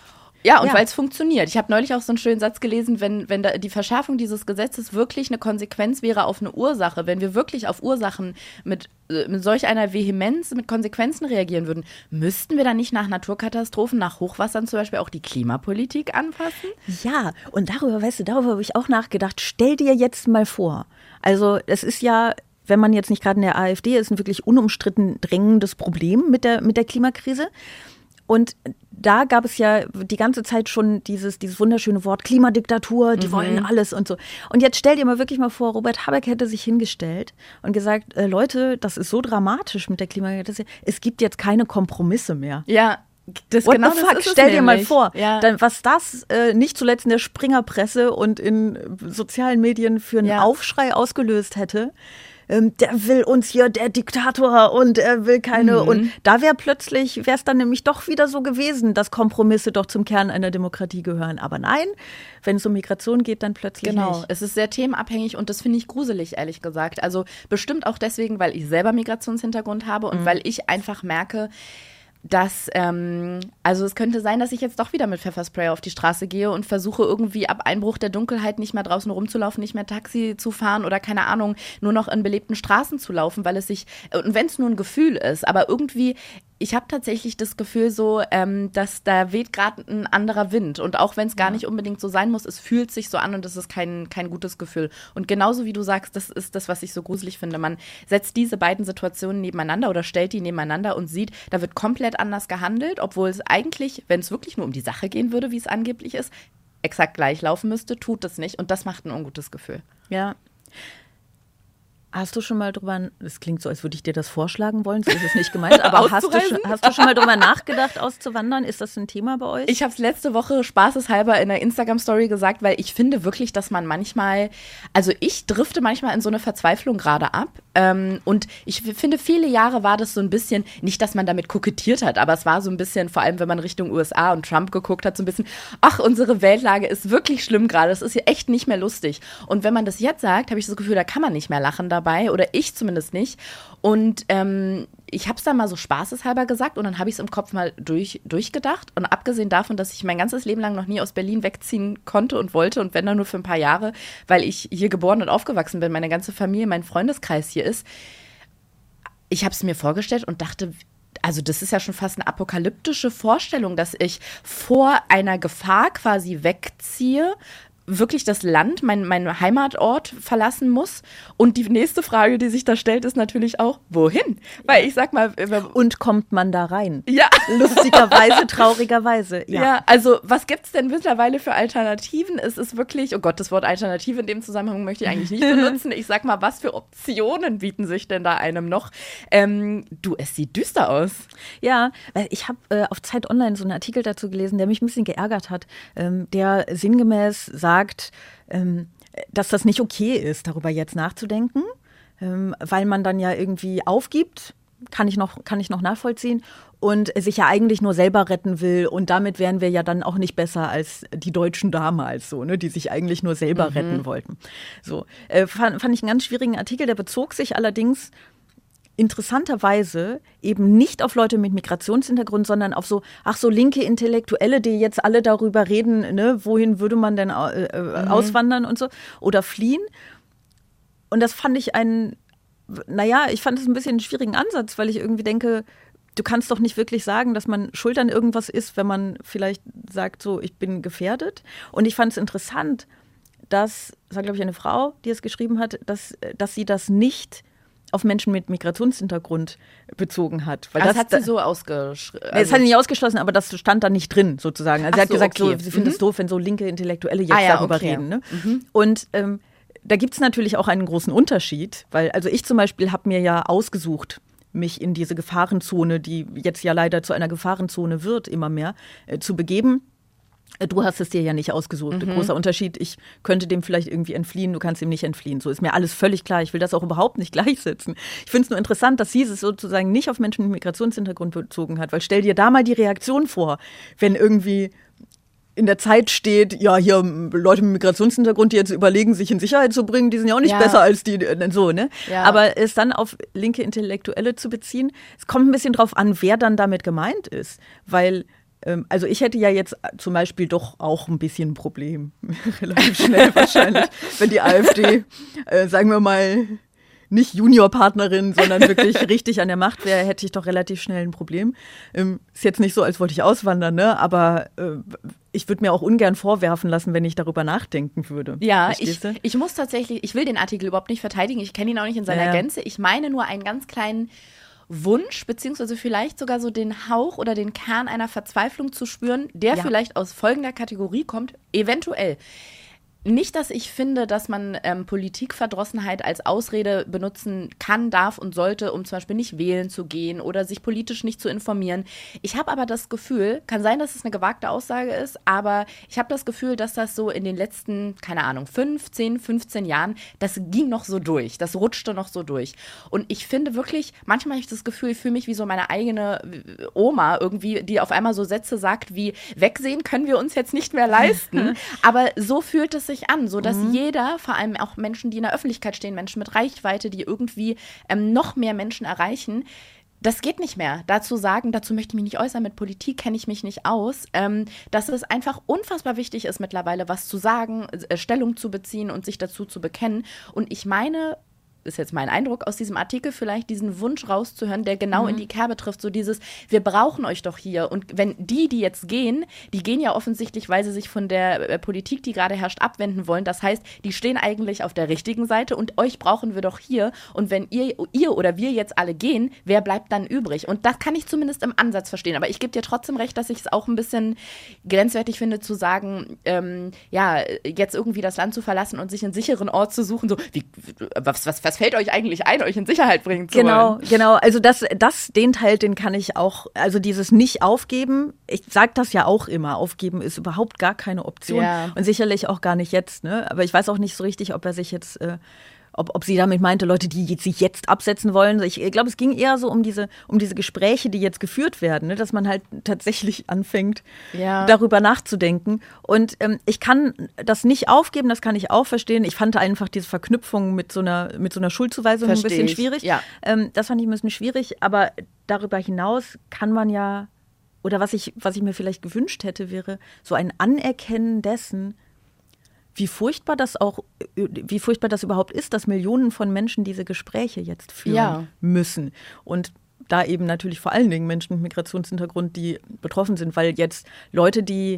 Ja, und Ja. weil es funktioniert. Ich habe neulich auch so einen schönen Satz gelesen, wenn, wenn da die Verschärfung dieses Gesetzes wirklich eine Konsequenz wäre auf eine Ursache, wenn wir wirklich auf Ursachen mit, äh, mit solch einer Vehemenz, mit Konsequenzen reagieren würden, müssten wir dann nicht nach Naturkatastrophen, nach Hochwassern zum Beispiel auch die Klimapolitik anpassen? Ja, und darüber, weißt du, darüber habe ich auch nachgedacht. Stell dir jetzt mal vor, also es ist ja, wenn man jetzt nicht gerade in der AfD ist, ein wirklich unumstritten drängendes Problem mit der, mit der Klimakrise. Und da gab es ja die ganze Zeit schon dieses, dieses wunderschöne Wort Klimadiktatur, die mhm. wollen alles und so. Und jetzt stell dir mal wirklich mal vor, Robert Habeck hätte sich hingestellt und gesagt, äh, Leute, das ist so dramatisch mit der Klimakrise, es gibt jetzt keine Kompromisse mehr. Ja. Das What genau the das fuck? ist es Stell dir mal nämlich. vor, Ja. dann, was das äh, nicht zuletzt in der Springerpresse und in sozialen Medien für einen Ja. Aufschrei ausgelöst hätte. Ähm, der will uns hier, der Diktator, und er will keine. Mhm. Und da wäre plötzlich, wäre es dann nämlich doch wieder so gewesen, dass Kompromisse doch zum Kern einer Demokratie gehören. Aber nein, wenn es um Migration geht, dann plötzlich Genau, nicht. es ist sehr themenabhängig und das finde ich gruselig, ehrlich gesagt. Also bestimmt auch deswegen, weil ich selber Migrationshintergrund habe und Mhm. weil ich einfach merke, dass, ähm, also es könnte sein, dass ich jetzt doch wieder mit Pfefferspray auf die Straße gehe und versuche irgendwie ab Einbruch der Dunkelheit nicht mehr draußen rumzulaufen, nicht mehr Taxi zu fahren oder keine Ahnung, nur noch in belebten Straßen zu laufen, weil es sich, und wenn es nur ein Gefühl ist, aber irgendwie, ich habe tatsächlich das Gefühl so, ähm, dass da weht gerade ein anderer Wind und auch wenn es gar nicht unbedingt so sein muss, es fühlt sich so an und es ist kein, kein gutes Gefühl. Und genauso wie du sagst, das ist das, was ich so gruselig finde. Man setzt diese beiden Situationen nebeneinander oder stellt die nebeneinander und sieht, da wird komplett anders gehandelt, obwohl es eigentlich, wenn es wirklich nur um die Sache gehen würde, wie es angeblich ist, exakt gleich laufen müsste, tut es nicht und das macht ein ungutes Gefühl. Ja. Hast du schon mal drüber, das klingt so, als würde ich dir das vorschlagen wollen, so ist es nicht gemeint, aber hast du, schon, hast du schon mal drüber nachgedacht, auszuwandern? Ist das ein Thema bei euch? Ich habe es letzte Woche spaßeshalber in der Instagram-Story gesagt, weil ich finde wirklich, dass man manchmal, also ich drifte manchmal in so eine Verzweiflung gerade ab ähm, und ich finde, viele Jahre war das so ein bisschen, nicht, dass man damit kokettiert hat, aber es war so ein bisschen, vor allem wenn man Richtung U S A und Trump geguckt hat, so ein bisschen, ach, unsere Weltlage ist wirklich schlimm gerade, das ist hier echt nicht mehr lustig. Und wenn man das jetzt sagt, habe ich das Gefühl, da kann man nicht mehr lachen dabei. Oder ich zumindest nicht. Und ähm, ich habe es dann mal so spaßeshalber gesagt und dann habe ich es im Kopf mal durch, durchgedacht. Und abgesehen davon, dass ich mein ganzes Leben lang noch nie aus Berlin wegziehen konnte und wollte und wenn dann nur für ein paar Jahre, weil ich hier geboren und aufgewachsen bin, meine ganze Familie, mein Freundeskreis hier ist. Ich habe es mir vorgestellt und dachte, also das ist ja schon fast eine apokalyptische Vorstellung, dass ich vor einer Gefahr quasi wegziehe, wirklich das Land, mein, mein Heimatort verlassen muss. Und die nächste Frage, die sich da stellt, ist natürlich auch, wohin? Weil ich sag mal... Und kommt man da rein? Ja. Lustigerweise, traurigerweise. Ja. ja, also was gibt's denn mittlerweile für Alternativen? Es ist wirklich, oh Gott, das Wort Alternative in dem Zusammenhang möchte ich eigentlich nicht benutzen. Ich sag mal, was für Optionen bieten sich denn da einem noch? Ähm, du, es sieht düster aus. Ja, weil ich habe äh, auf Zeit Online so einen Artikel dazu gelesen, der mich ein bisschen geärgert hat, ähm, der sinngemäß sagt, sagt, ähm, dass das nicht okay ist, darüber jetzt nachzudenken, ähm, weil man dann ja irgendwie aufgibt, kann ich noch, kann ich noch nachvollziehen, und sich ja eigentlich nur selber retten will. Und damit wären wir ja dann auch nicht besser als die Deutschen damals, so, ne, die sich eigentlich nur selber mhm. retten wollten. So, äh, fand, fand ich einen ganz schwierigen Artikel, der bezog sich allerdings interessanterweise eben nicht auf Leute mit Migrationshintergrund, sondern auf so, ach so linke Intellektuelle, die jetzt alle darüber reden, ne, wohin würde man denn äh, mhm. auswandern und so oder fliehen. Und das fand ich einen, naja, ich fand es ein bisschen einen schwierigen Ansatz, weil ich irgendwie denke, du kannst doch nicht wirklich sagen, dass man schuld an irgendwas ist, wenn man vielleicht sagt, so, ich bin gefährdet. Und ich fand es interessant, dass, das war, glaube ich, eine Frau, die es geschrieben hat, dass, dass sie das nicht auf Menschen mit Migrationshintergrund bezogen hat. Weil das, das hat sie so ausgeschlossen. Also, das hat sie nicht ausgeschlossen, aber das stand da nicht drin, sozusagen. Also sie hat so, gesagt, okay. so, sie findet es mhm. doof, wenn so linke Intellektuelle jetzt ah, ja, darüber okay. reden. Ne? Mhm. Und ähm, da gibt es natürlich auch einen großen Unterschied, weil also ich zum Beispiel habe mir ja ausgesucht, mich in diese Gefahrenzone, die jetzt ja leider zu einer Gefahrenzone wird, immer mehr, äh, zu begeben. Du hast es dir ja nicht ausgesucht. Mhm. Großer Unterschied. Ich könnte dem vielleicht irgendwie entfliehen, du kannst ihm nicht entfliehen. So ist mir alles völlig klar. Ich will das auch überhaupt nicht gleichsetzen. Ich finde es nur interessant, dass sie es sozusagen nicht auf Menschen mit Migrationshintergrund bezogen hat. Weil stell dir da mal die Reaktion vor, wenn irgendwie in der Zeit steht, ja, hier Leute mit Migrationshintergrund, die jetzt überlegen, sich in Sicherheit zu bringen, die sind ja auch nicht ja. besser als die, so, ne? Ja. Aber es dann auf linke Intellektuelle zu beziehen, es kommt ein bisschen drauf an, wer dann damit gemeint ist. Weil ähm, also ich hätte ja jetzt zum Beispiel doch auch ein bisschen ein Problem, relativ schnell wahrscheinlich, wenn die AfD, äh, sagen wir mal, nicht Juniorpartnerin, sondern wirklich richtig an der Macht wäre, hätte ich doch relativ schnell ein Problem. Ähm, ist jetzt nicht so, als wollte ich auswandern, ne? Aber äh, ich würde mir auch ungern vorwerfen lassen, wenn ich darüber nachdenken würde. Ja, ich, ich muss tatsächlich, ich will den Artikel überhaupt nicht verteidigen, ich kenne ihn auch nicht in seiner ja. Gänze. Ich meine nur einen ganz kleinen Wunsch, beziehungsweise vielleicht sogar so den Hauch oder den Kern einer Verzweiflung zu spüren, der ja. vielleicht aus folgender Kategorie kommt, eventuell. Nicht, dass ich finde, dass man ähm, Politikverdrossenheit als Ausrede benutzen kann, darf und sollte, um zum Beispiel nicht wählen zu gehen oder sich politisch nicht zu informieren. Ich habe aber das Gefühl, kann sein, dass es eine gewagte Aussage ist, aber ich habe das Gefühl, dass das so in den letzten, keine Ahnung, fünf, zehn, fünfzehn Jahren, das ging noch so durch, das rutschte noch so durch. Und ich finde wirklich, manchmal habe ich das Gefühl, ich fühle mich wie so meine eigene Oma irgendwie, die auf einmal so Sätze sagt wie, wegsehen können wir uns jetzt nicht mehr leisten, aber so fühlt es sich an, sodass mhm. jeder, vor allem auch Menschen, die in der Öffentlichkeit stehen, Menschen mit Reichweite, die irgendwie ähm, noch mehr Menschen erreichen, das geht nicht mehr. Dazu sagen, dazu möchte ich mich nicht äußern, mit Politik kenne ich mich nicht aus, ähm, dass es einfach unfassbar wichtig ist mittlerweile, was zu sagen, äh, Stellung zu beziehen und sich dazu zu bekennen. Und ich meine, ist jetzt mein Eindruck aus diesem Artikel, vielleicht diesen Wunsch rauszuhören, der genau mhm. in die Kerbe trifft, so dieses, wir brauchen euch doch hier. Und wenn die, die jetzt gehen, die gehen ja offensichtlich, weil sie sich von der äh, Politik, die gerade herrscht, abwenden wollen. Das heißt, die stehen eigentlich auf der richtigen Seite und euch brauchen wir doch hier. Und wenn ihr, ihr oder wir jetzt alle gehen, wer bleibt dann übrig? Und das kann ich zumindest im Ansatz verstehen. Aber ich gebe dir trotzdem recht, dass ich es auch ein bisschen grenzwertig finde, zu sagen, ähm, ja, jetzt irgendwie das Land zu verlassen und sich einen sicheren Ort zu suchen, so, wie, was, was, was fällt euch eigentlich ein, euch in Sicherheit bringen zu genau, wollen? Genau, genau. Also das, das, den Teil, den kann ich auch, also dieses Nicht-Aufgeben, ich sage das ja auch immer, aufgeben ist überhaupt gar keine Option ja. und sicherlich auch gar nicht jetzt, ne? Aber ich weiß auch nicht so richtig, ob er sich jetzt, äh, ob, ob sie damit meinte, Leute, die jetzt sich jetzt absetzen wollen. Ich glaube, es ging eher so um diese, um diese Gespräche, die jetzt geführt werden, ne? Dass man halt tatsächlich anfängt, ja. darüber nachzudenken. Und ähm, ich kann das nicht aufgeben, das kann ich auch verstehen. Ich fand einfach diese Verknüpfung mit so einer, mit so einer Schuldzuweisung Versteh ein bisschen ich. schwierig. Ja. Ähm, das fand ich ein bisschen schwierig, aber darüber hinaus kann man ja, oder was ich, was ich mir vielleicht gewünscht hätte, wäre so ein Anerkennen dessen, wie furchtbar das auch, wie furchtbar das überhaupt ist, dass Millionen von Menschen diese Gespräche jetzt führen ja. müssen. Und da eben natürlich vor allen Dingen Menschen mit Migrationshintergrund, die betroffen sind, weil jetzt Leute, die,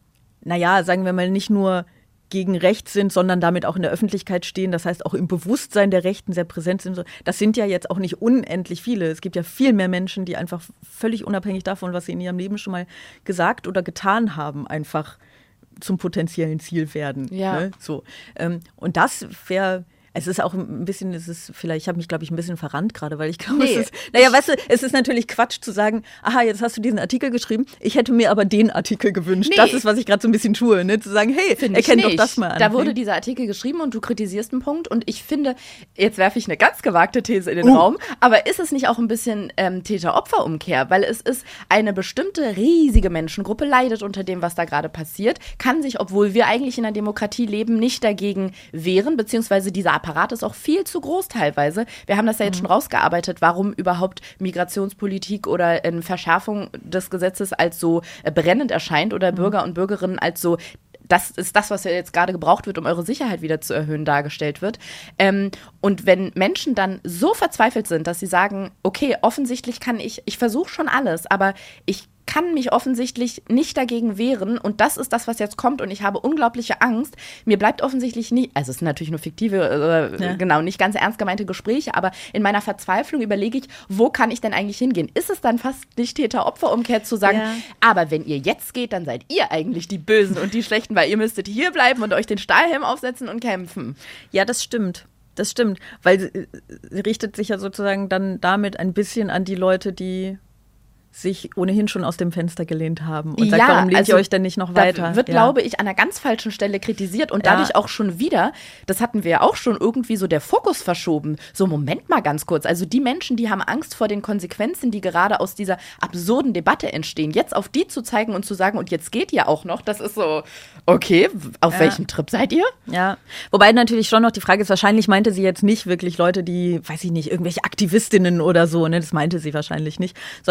naja, sagen wir mal, nicht nur gegen rechts sind, sondern damit auch in der Öffentlichkeit stehen, das heißt auch im Bewusstsein der Rechten sehr präsent sind. Das sind ja jetzt auch nicht unendlich viele. Es gibt ja viel mehr Menschen, die einfach völlig unabhängig davon, was sie in ihrem Leben schon mal gesagt oder getan haben, einfach zum potenziellen Ziel werden. Ja. Ne? So. Ähm, und das wäre, es ist auch ein bisschen, es ist vielleicht, ich habe mich, glaube ich, ein bisschen verrannt gerade, weil ich glaube, nee. es ist, naja, weißt du, es ist natürlich Quatsch zu sagen, aha, jetzt hast du diesen Artikel geschrieben, ich hätte mir aber den Artikel gewünscht. Nee. Das ist, was ich gerade so ein bisschen tue, ne? Zu sagen, hey, erkenn doch das mal an. Da wurde dieser Artikel geschrieben und du kritisierst einen Punkt und ich finde, jetzt werfe ich eine ganz gewagte These in den uh. Raum, aber ist es nicht auch ein bisschen ähm, Täter-Opfer-Umkehr? Weil es ist, eine bestimmte riesige Menschengruppe leidet unter dem, was da gerade passiert, kann sich, obwohl wir eigentlich in einer Demokratie leben, nicht dagegen wehren, beziehungsweise dieser Apparat ist auch viel zu groß teilweise. Wir haben das ja jetzt mhm. schon rausgearbeitet, warum überhaupt Migrationspolitik oder eine Verschärfung des Gesetzes als so brennend erscheint oder mhm. Bürger und Bürgerinnen als so, das ist das, was ja jetzt gerade gebraucht wird, um eure Sicherheit wieder zu erhöhen, dargestellt wird. Ähm, und wenn Menschen dann so verzweifelt sind, dass sie sagen, okay, offensichtlich kann ich, ich versuche schon alles, aber ich kann mich offensichtlich nicht dagegen wehren und das ist das, was jetzt kommt und ich habe unglaubliche Angst. Mir bleibt offensichtlich nie, also es sind natürlich nur fiktive, äh, ja. genau, nicht ganz ernst gemeinte Gespräche, aber in meiner Verzweiflung überlege ich, wo kann ich denn eigentlich hingehen? Ist es dann fast nicht Täter-Opfer-Umkehr zu sagen, ja. aber wenn ihr jetzt geht, dann seid ihr eigentlich die Bösen und die Schlechten, weil ihr müsstet hier bleiben und euch den Stahlhelm aufsetzen und kämpfen. Ja, das stimmt. Das stimmt, weil sie, sie richtet sich ja sozusagen dann damit ein bisschen an die Leute, die sich ohnehin schon aus dem Fenster gelehnt haben und ja, sagt, warum lehnt also ihr euch denn nicht noch weiter? Da wird, ja. glaube ich, an einer ganz falschen Stelle kritisiert und dadurch ja. auch schon wieder, das hatten wir ja auch schon, irgendwie so der Fokus verschoben. So, Moment mal ganz kurz, also die Menschen, die haben Angst vor den Konsequenzen, die gerade aus dieser absurden Debatte entstehen, jetzt auf die zu zeigen und zu sagen, und jetzt geht ihr auch noch, das ist so, okay, auf ja. welchem Trip seid ihr? Ja, wobei natürlich schon noch die Frage ist, wahrscheinlich meinte sie jetzt nicht wirklich Leute, die, weiß ich nicht, irgendwelche Aktivistinnen oder so, ne, das meinte sie wahrscheinlich nicht, sondern nur Leute,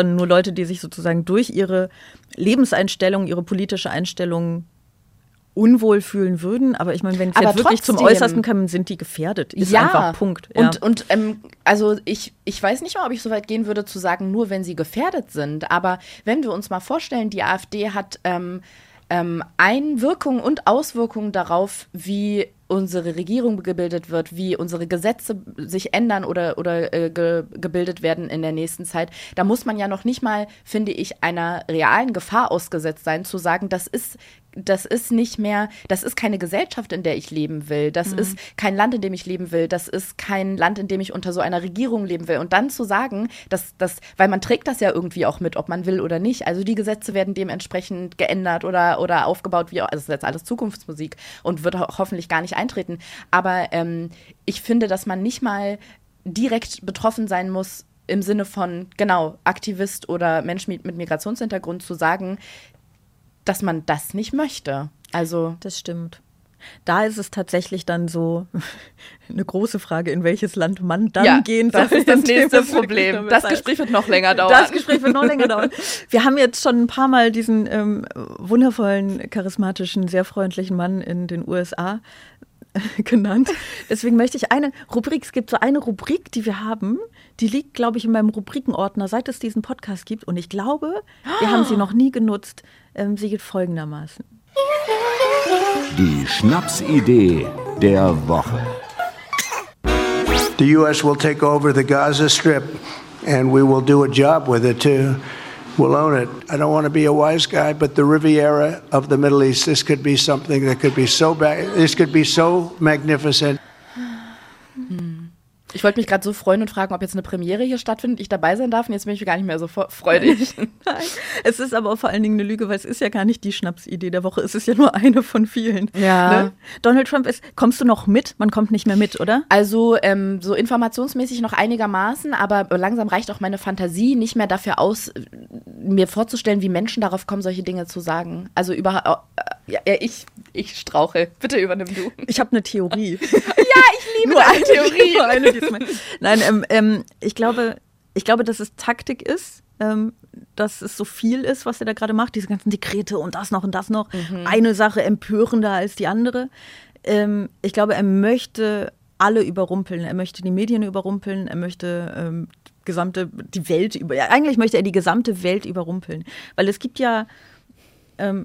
Leute, die sich sozusagen durch ihre Lebenseinstellung, ihre politische Einstellung unwohl fühlen würden. Aber ich meine, wenn es jetzt wirklich zum Äußersten kommt, sind die gefährdet. Ist ja, einfach Punkt. Ja. Und, und ähm, also ich, ich weiß nicht mal, ob ich so weit gehen würde zu sagen, nur wenn sie gefährdet sind. Aber wenn wir uns mal vorstellen, die AfD hat ähm, ähm, Einwirkungen und Auswirkungen darauf, wie unsere Regierung gebildet wird, wie unsere Gesetze sich ändern oder, oder äh, ge, gebildet werden in der nächsten Zeit, da muss man ja noch nicht mal, finde ich, einer realen Gefahr ausgesetzt sein, zu sagen, das ist das ist nicht mehr, das ist keine Gesellschaft, in der ich leben will, das mhm. ist kein Land, in dem ich leben will, das ist kein Land, in dem ich unter so einer Regierung leben will. Und dann zu sagen, dass das, weil man trägt das ja irgendwie auch mit, ob man will oder nicht. Also die Gesetze werden dementsprechend geändert oder, oder aufgebaut, wie auch, also das ist jetzt alles Zukunftsmusik und wird ho- hoffentlich gar nicht eintreten. Aber ähm, ich finde, dass man nicht mal direkt betroffen sein muss, im Sinne von, genau, Aktivist oder Mensch mit, mit Migrationshintergrund zu sagen, dass man das nicht möchte. Also das stimmt. Da ist es tatsächlich dann so eine große Frage, in welches Land man dann ja, gehen soll. Das ist das nächste Problem. Das Gespräch wird noch länger dauern. Das Gespräch wird noch länger dauern. Wir haben jetzt schon ein paar Mal diesen ähm, wundervollen, charismatischen, sehr freundlichen Mann in den U S A genannt. Deswegen möchte ich eine Rubrik, es gibt so eine Rubrik, die wir haben, die liegt, glaube ich, in meinem Rubrikenordner, seit es diesen Podcast gibt. Und ich glaube, wir oh. haben sie noch nie genutzt. Ähm, sie geht folgendermaßen. Die Schnapsidee der Woche. The U S will take over the Gaza Strip and we will do a job with it too. We'll own it. I don't want to be a wise guy, but the Riviera of the Middle East, this could be something that could be so bad. This could be so magnificent. Ich wollte mich gerade so freuen und fragen, ob jetzt eine Premiere hier stattfindet, ich dabei sein darf. Und jetzt bin ich gar nicht mehr so freudig. Nein, es ist aber vor allen Dingen eine Lüge, weil es ist ja gar nicht die Schnapsidee der Woche. Es ist ja nur eine von vielen. Ja. Ne? Donald Trump ist, kommst du noch mit? Man kommt nicht mehr mit, oder? Also ähm, so informationsmäßig noch einigermaßen, aber langsam reicht auch meine Fantasie nicht mehr dafür aus, mir vorzustellen, wie Menschen darauf kommen, solche Dinge zu sagen. Also über, äh, ja, ich, ich strauche. Bitte übernimm du. Ich habe eine Theorie. Ja, ich liebe nur eine Theorie. Nur eine diesmal. Nein, ähm, ähm, ich glaube, ich glaube, dass es Taktik ist, ähm, dass es so viel ist, was er da gerade macht. Diese ganzen Dekrete und das noch und das noch. Mhm. Eine Sache empörender als die andere. Ähm, ich glaube, er möchte alle überrumpeln. Er möchte die Medien überrumpeln. Er möchte ähm, gesamte, die Welt über. Ja, eigentlich möchte er die gesamte Welt überrumpeln. Weil es gibt ja ähm,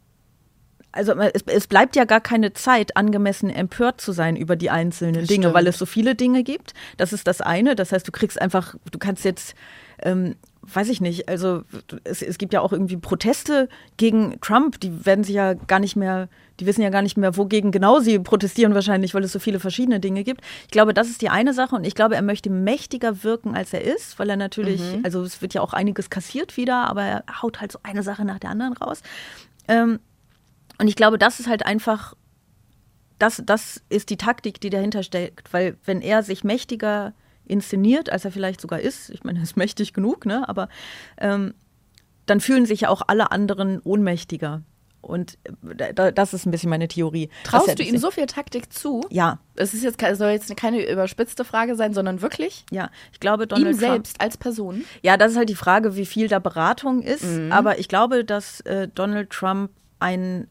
Also es, es bleibt ja gar keine Zeit, angemessen empört zu sein über die einzelnen das Dinge, stimmt. weil es so viele Dinge gibt. Das ist das eine. Das heißt, du kriegst einfach, du kannst jetzt, ähm, weiß ich nicht, also es, es gibt ja auch irgendwie Proteste gegen Trump, die werden sich ja gar nicht mehr, die wissen ja gar nicht mehr, wogegen genau sie protestieren wahrscheinlich, weil es so viele verschiedene Dinge gibt. Ich glaube, das ist die eine Sache und ich glaube, er möchte mächtiger wirken, als er ist, weil er natürlich, mhm. also es wird ja auch einiges kassiert wieder, aber er haut halt so eine Sache nach der anderen raus. Ähm, Und ich glaube, das ist halt einfach, das, das ist die Taktik, die dahinter steckt. Weil wenn er sich mächtiger inszeniert, als er vielleicht sogar ist, ich meine, er ist mächtig genug, ne? Aber ähm, dann fühlen sich ja auch alle anderen ohnmächtiger. Und da, das ist ein bisschen meine Theorie. Traust er, du ihm so viel Taktik zu? Ja. Es ist jetzt, es soll jetzt keine überspitzte Frage sein, sondern wirklich? Ja, ich glaube, Donald ihm Trump, selbst als Person? Ja, das ist halt die Frage, wie viel da Beratung ist. Mhm. Aber ich glaube, dass äh, Donald Trump ein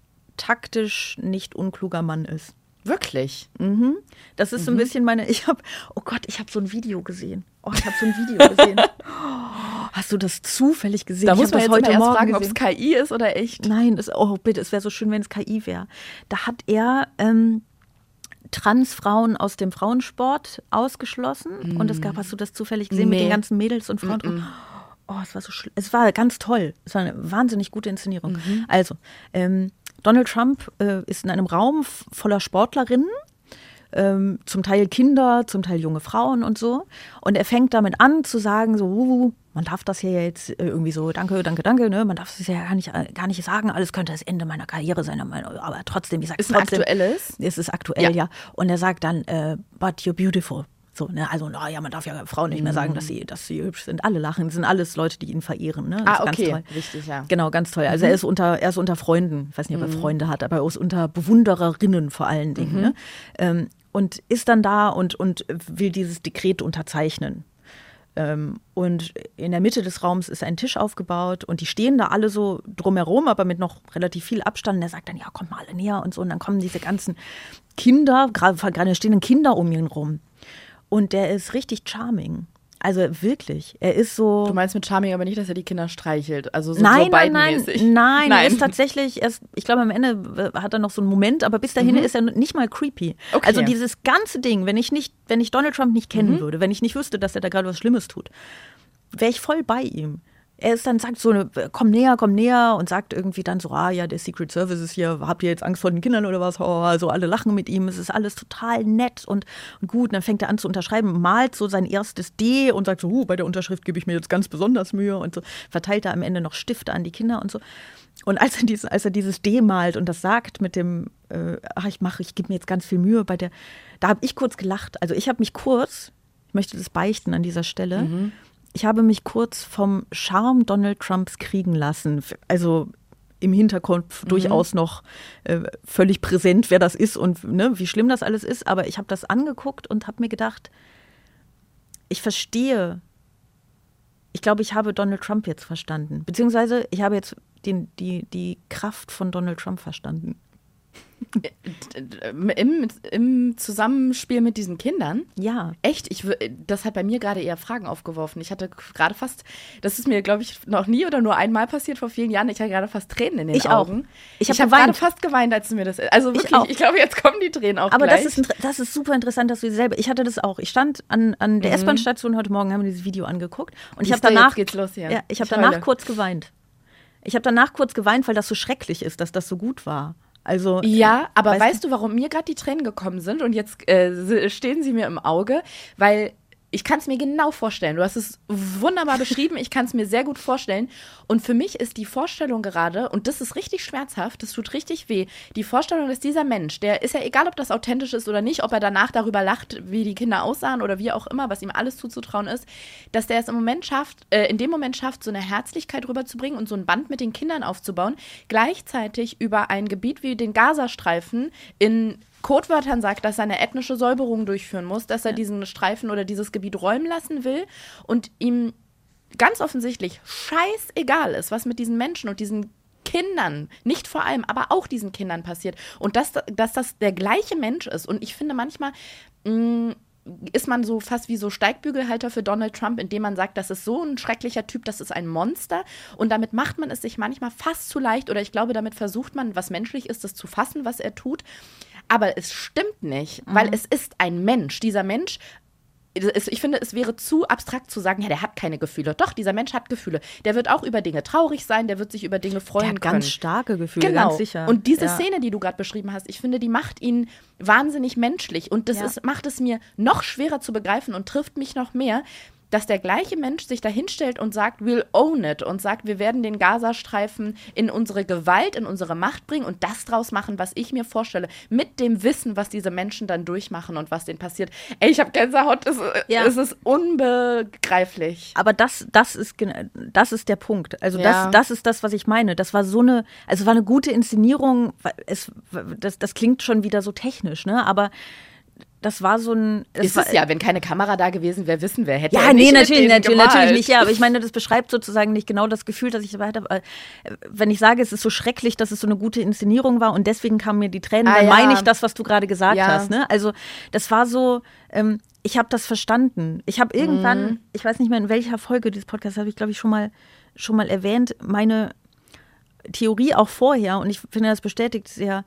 taktisch nicht unkluger Mann ist. Wirklich? Mhm. Das ist mhm. so ein bisschen meine, ich habe, oh Gott, ich habe so ein Video gesehen. Oh, ich habe so ein Video gesehen. Oh, hast du das zufällig gesehen? Da ich muss man das jetzt heute erst Morgen fragen, ob gesehen. es K I ist oder echt. Nein, das, oh bitte, es wäre so schön, wenn es K I wäre. Da hat er ähm, Transfrauen aus dem Frauensport ausgeschlossen. Mm. Und es gab, hast du das zufällig gesehen, nee. mit den ganzen Mädels und Frauen? Mm-mm. Oh, es war so schlimm. Es war ganz toll. Es war eine wahnsinnig gute Inszenierung. Mhm. Also, ähm, Donald Trump äh, ist in einem Raum f- voller Sportlerinnen, ähm, zum Teil Kinder, zum Teil junge Frauen und so. Und er fängt damit an zu sagen, so, uh, man darf das hier jetzt äh, irgendwie so, danke, danke, danke, ne? Man darf es ja gar nicht, äh, gar nicht sagen, alles könnte das Ende meiner Karriere sein, aber trotzdem, ich sage es trotzdem. Ist ein aktuelles? Es ist aktuell, ja. ja. Und er sagt dann, äh, but you're beautiful. So, ne, also, na ja, man darf ja Frauen nicht mehr sagen, dass sie, dass sie hübsch sind. Alle lachen, das sind alles Leute, die ihn verehren. Ne? Ah, ganz okay, toll. richtig, ja. Genau, ganz toll. Also mhm. er ist unter, er ist unter Freunden. Ich weiß nicht, ob er mhm. Freunde hat, aber er ist unter Bewundererinnen vor allen Dingen. Mhm. Ne? Ähm, und ist dann da und, und will dieses Dekret unterzeichnen. Ähm, und in der Mitte des Raums ist ein Tisch aufgebaut und die stehen da alle so drumherum, aber mit noch relativ viel Abstand. Und der sagt dann, ja, kommt mal alle näher und so. Und dann kommen diese ganzen Kinder, gerade gerade stehen Kinder um ihn rum. Und der ist richtig charming. Also wirklich, er ist so. Du meinst mit charming aber nicht, dass er die Kinder streichelt, also so, nein, so nein, nein, Biden-mäßig. nein, Nein, er ist tatsächlich, erst, ich glaube am Ende hat er noch so einen Moment, aber bis dahin mhm. ist er nicht mal creepy. Okay. Also dieses ganze Ding, wenn ich nicht, wenn ich Donald Trump nicht kennen mhm. würde, wenn ich nicht wüsste, dass er da gerade was Schlimmes tut, wäre ich voll bei ihm. Er ist dann, sagt so, komm näher, komm näher und sagt irgendwie dann so, ah ja, der Secret Service ist hier, habt ihr jetzt Angst vor den Kindern oder was? Oh, also alle lachen mit ihm, es ist alles total nett und, und gut. Und dann fängt er an zu unterschreiben, malt so sein erstes D und sagt so, uh, bei der Unterschrift gebe ich mir jetzt ganz besonders Mühe und so. Verteilt er am Ende noch Stifte an die Kinder und so. Und als er, dieses, als er dieses D malt und das sagt mit dem, äh, ach, ich mache, ich gebe mir jetzt ganz viel Mühe bei der, da habe ich kurz gelacht. Also ich habe mich kurz, ich möchte das beichten an dieser Stelle, mhm. Ich habe mich kurz vom Charme Donald Trumps kriegen lassen. Also im Hinterkopf mhm. durchaus noch äh, völlig präsent, wer das ist und ne, wie schlimm das alles ist. Aber ich habe das angeguckt und habe mir gedacht, ich verstehe, ich glaube, ich habe Donald Trump jetzt verstanden. Beziehungsweise ich habe jetzt den, die, die Kraft von Donald Trump verstanden. Im, Im Zusammenspiel mit diesen Kindern? Ja. Echt? Ich, das hat bei mir gerade eher Fragen aufgeworfen. Ich hatte gerade fast, das ist mir, glaube ich, noch nie oder nur einmal passiert vor vielen Jahren. Ich hatte gerade fast Tränen in den ich Augen. Auch. Ich, ich habe gerade fast geweint, als du mir das, also wirklich, ich, ich glaube, jetzt kommen die Tränen auch Aber gleich. das ist, das ist super interessant, dass du selber, ich hatte das auch. Ich stand an, an der mhm. S-Bahn-Station heute Morgen, haben wir dieses Video angeguckt und ich habe danach, jetzt geht's los hier. Ja, ich habe danach kurz geweint. Ich habe danach kurz geweint, weil das so schrecklich ist, dass das so gut war. Also, ja, aber weißt, weißt du, warum mir gerade die Tränen gekommen sind? Und jetzt äh, stehen sie mir im Auge, weil ich kann es mir genau vorstellen. Du hast es wunderbar beschrieben, ich kann es mir sehr gut vorstellen. Und für mich ist die Vorstellung gerade, und das ist richtig schmerzhaft, das tut richtig weh, die Vorstellung, dass dieser Mensch, der ist ja egal, ob das authentisch ist oder nicht, ob er danach darüber lacht, wie die Kinder aussahen oder wie auch immer, was ihm alles zuzutrauen ist, dass der es im Moment schafft, äh, in dem Moment schafft, so eine Herzlichkeit rüberzubringen und so ein Band mit den Kindern aufzubauen, gleichzeitig über ein Gebiet wie den Gazastreifen in Codewörtern sagt, dass er eine ethnische Säuberung durchführen muss, dass er ja. diesen Streifen oder dieses Gebiet räumen lassen will und ihm ganz offensichtlich scheißegal ist, was mit diesen Menschen und diesen Kindern, nicht vor allem, aber auch diesen Kindern passiert. Und dass, dass das der gleiche Mensch ist. Und ich finde manchmal mh, ist man so fast wie so Steigbügelhalter für Donald Trump, indem man sagt, das ist so ein schrecklicher Typ, das ist ein Monster. Und damit macht man es sich manchmal fast zu leicht. Oder ich glaube, damit versucht man, was menschlich ist, das zu fassen, was er tut. Aber es stimmt nicht, mhm. weil es ist ein Mensch. Dieser Mensch, ich finde, es wäre zu abstrakt zu sagen, ja, der hat keine Gefühle. Doch, dieser Mensch hat Gefühle. Der wird auch über Dinge traurig sein, der wird sich über Dinge freuen der hat können. Ganz starke Gefühle, genau. ganz sicher. Und diese ja. Szene, die du gerade beschrieben hast, ich finde, die macht ihn wahnsinnig menschlich. Und das ja. ist, macht es mir noch schwerer zu begreifen und trifft mich noch mehr, dass der gleiche Mensch sich da hinstellt und sagt, we'll own it und sagt, wir werden den Gazastreifen in unsere Gewalt, in unsere Macht bringen und das draus machen, was ich mir vorstelle, mit dem Wissen, was diese Menschen dann durchmachen und was denen passiert. Ey, ich habe Gänsehaut, es, ja. es ist unbegreiflich. Aber das, das, ist, das ist der Punkt. Also ja. das, das ist das, was ich meine. Das war so eine, also war eine gute Inszenierung. Es, das, das klingt schon wieder so technisch, ne? Aber das war so ein. Ist war, es ja, wenn keine Kamera da gewesen wäre, wissen wir, hätte ja, er nee, nicht natürlich, natürlich, gemalt. natürlich nicht, ja, aber ich meine, das beschreibt sozusagen nicht genau das Gefühl, das ich dabei hatte. Wenn ich sage, es ist so schrecklich, dass es so eine gute Inszenierung war und deswegen kamen mir die Tränen, ah, dann ja. meine ich das, was du gerade gesagt ja. hast. Ne? Also, das war so, ähm, ich habe das verstanden. Ich habe irgendwann, mhm. ich weiß nicht mehr, in welcher Folge dieses Podcasts habe ich, glaube ich, schon mal, schon mal erwähnt, meine Theorie auch vorher, und ich finde, das bestätigt sehr,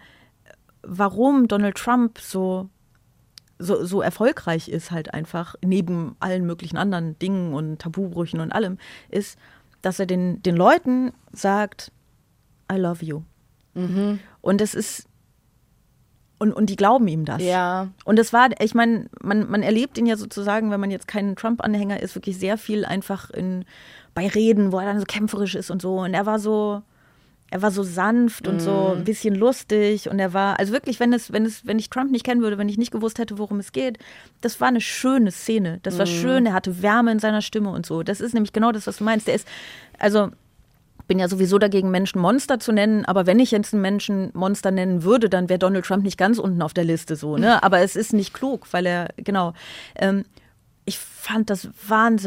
warum Donald Trump so. So, so erfolgreich ist halt einfach, neben allen möglichen anderen Dingen und Tabubrüchen und allem, ist, dass er den, den Leuten sagt, I love you. Mhm. Und es ist, und, und die glauben ihm das. Ja. Und es war, ich meine, man, man erlebt ihn ja sozusagen, wenn man jetzt kein Trump-Anhänger ist, wirklich sehr viel einfach in, bei Reden, wo er dann so kämpferisch ist und so. Und er war so, Er war so sanft und so ein bisschen lustig und er war, also wirklich, wenn es, wenn es, wenn ich Trump nicht kennen würde, wenn ich nicht gewusst hätte, worum es geht, das war eine schöne Szene. Das war mm. schön, er hatte Wärme in seiner Stimme und so. Das ist nämlich genau das, was du meinst. Der ist, also ich bin ja sowieso dagegen, Menschen Monster zu nennen, aber wenn ich jetzt einen Menschen Monster nennen würde, dann wäre Donald Trump nicht ganz unten auf der Liste so, ne? Aber es ist nicht klug, weil er, genau, ähm, ich fand das wahnsinnig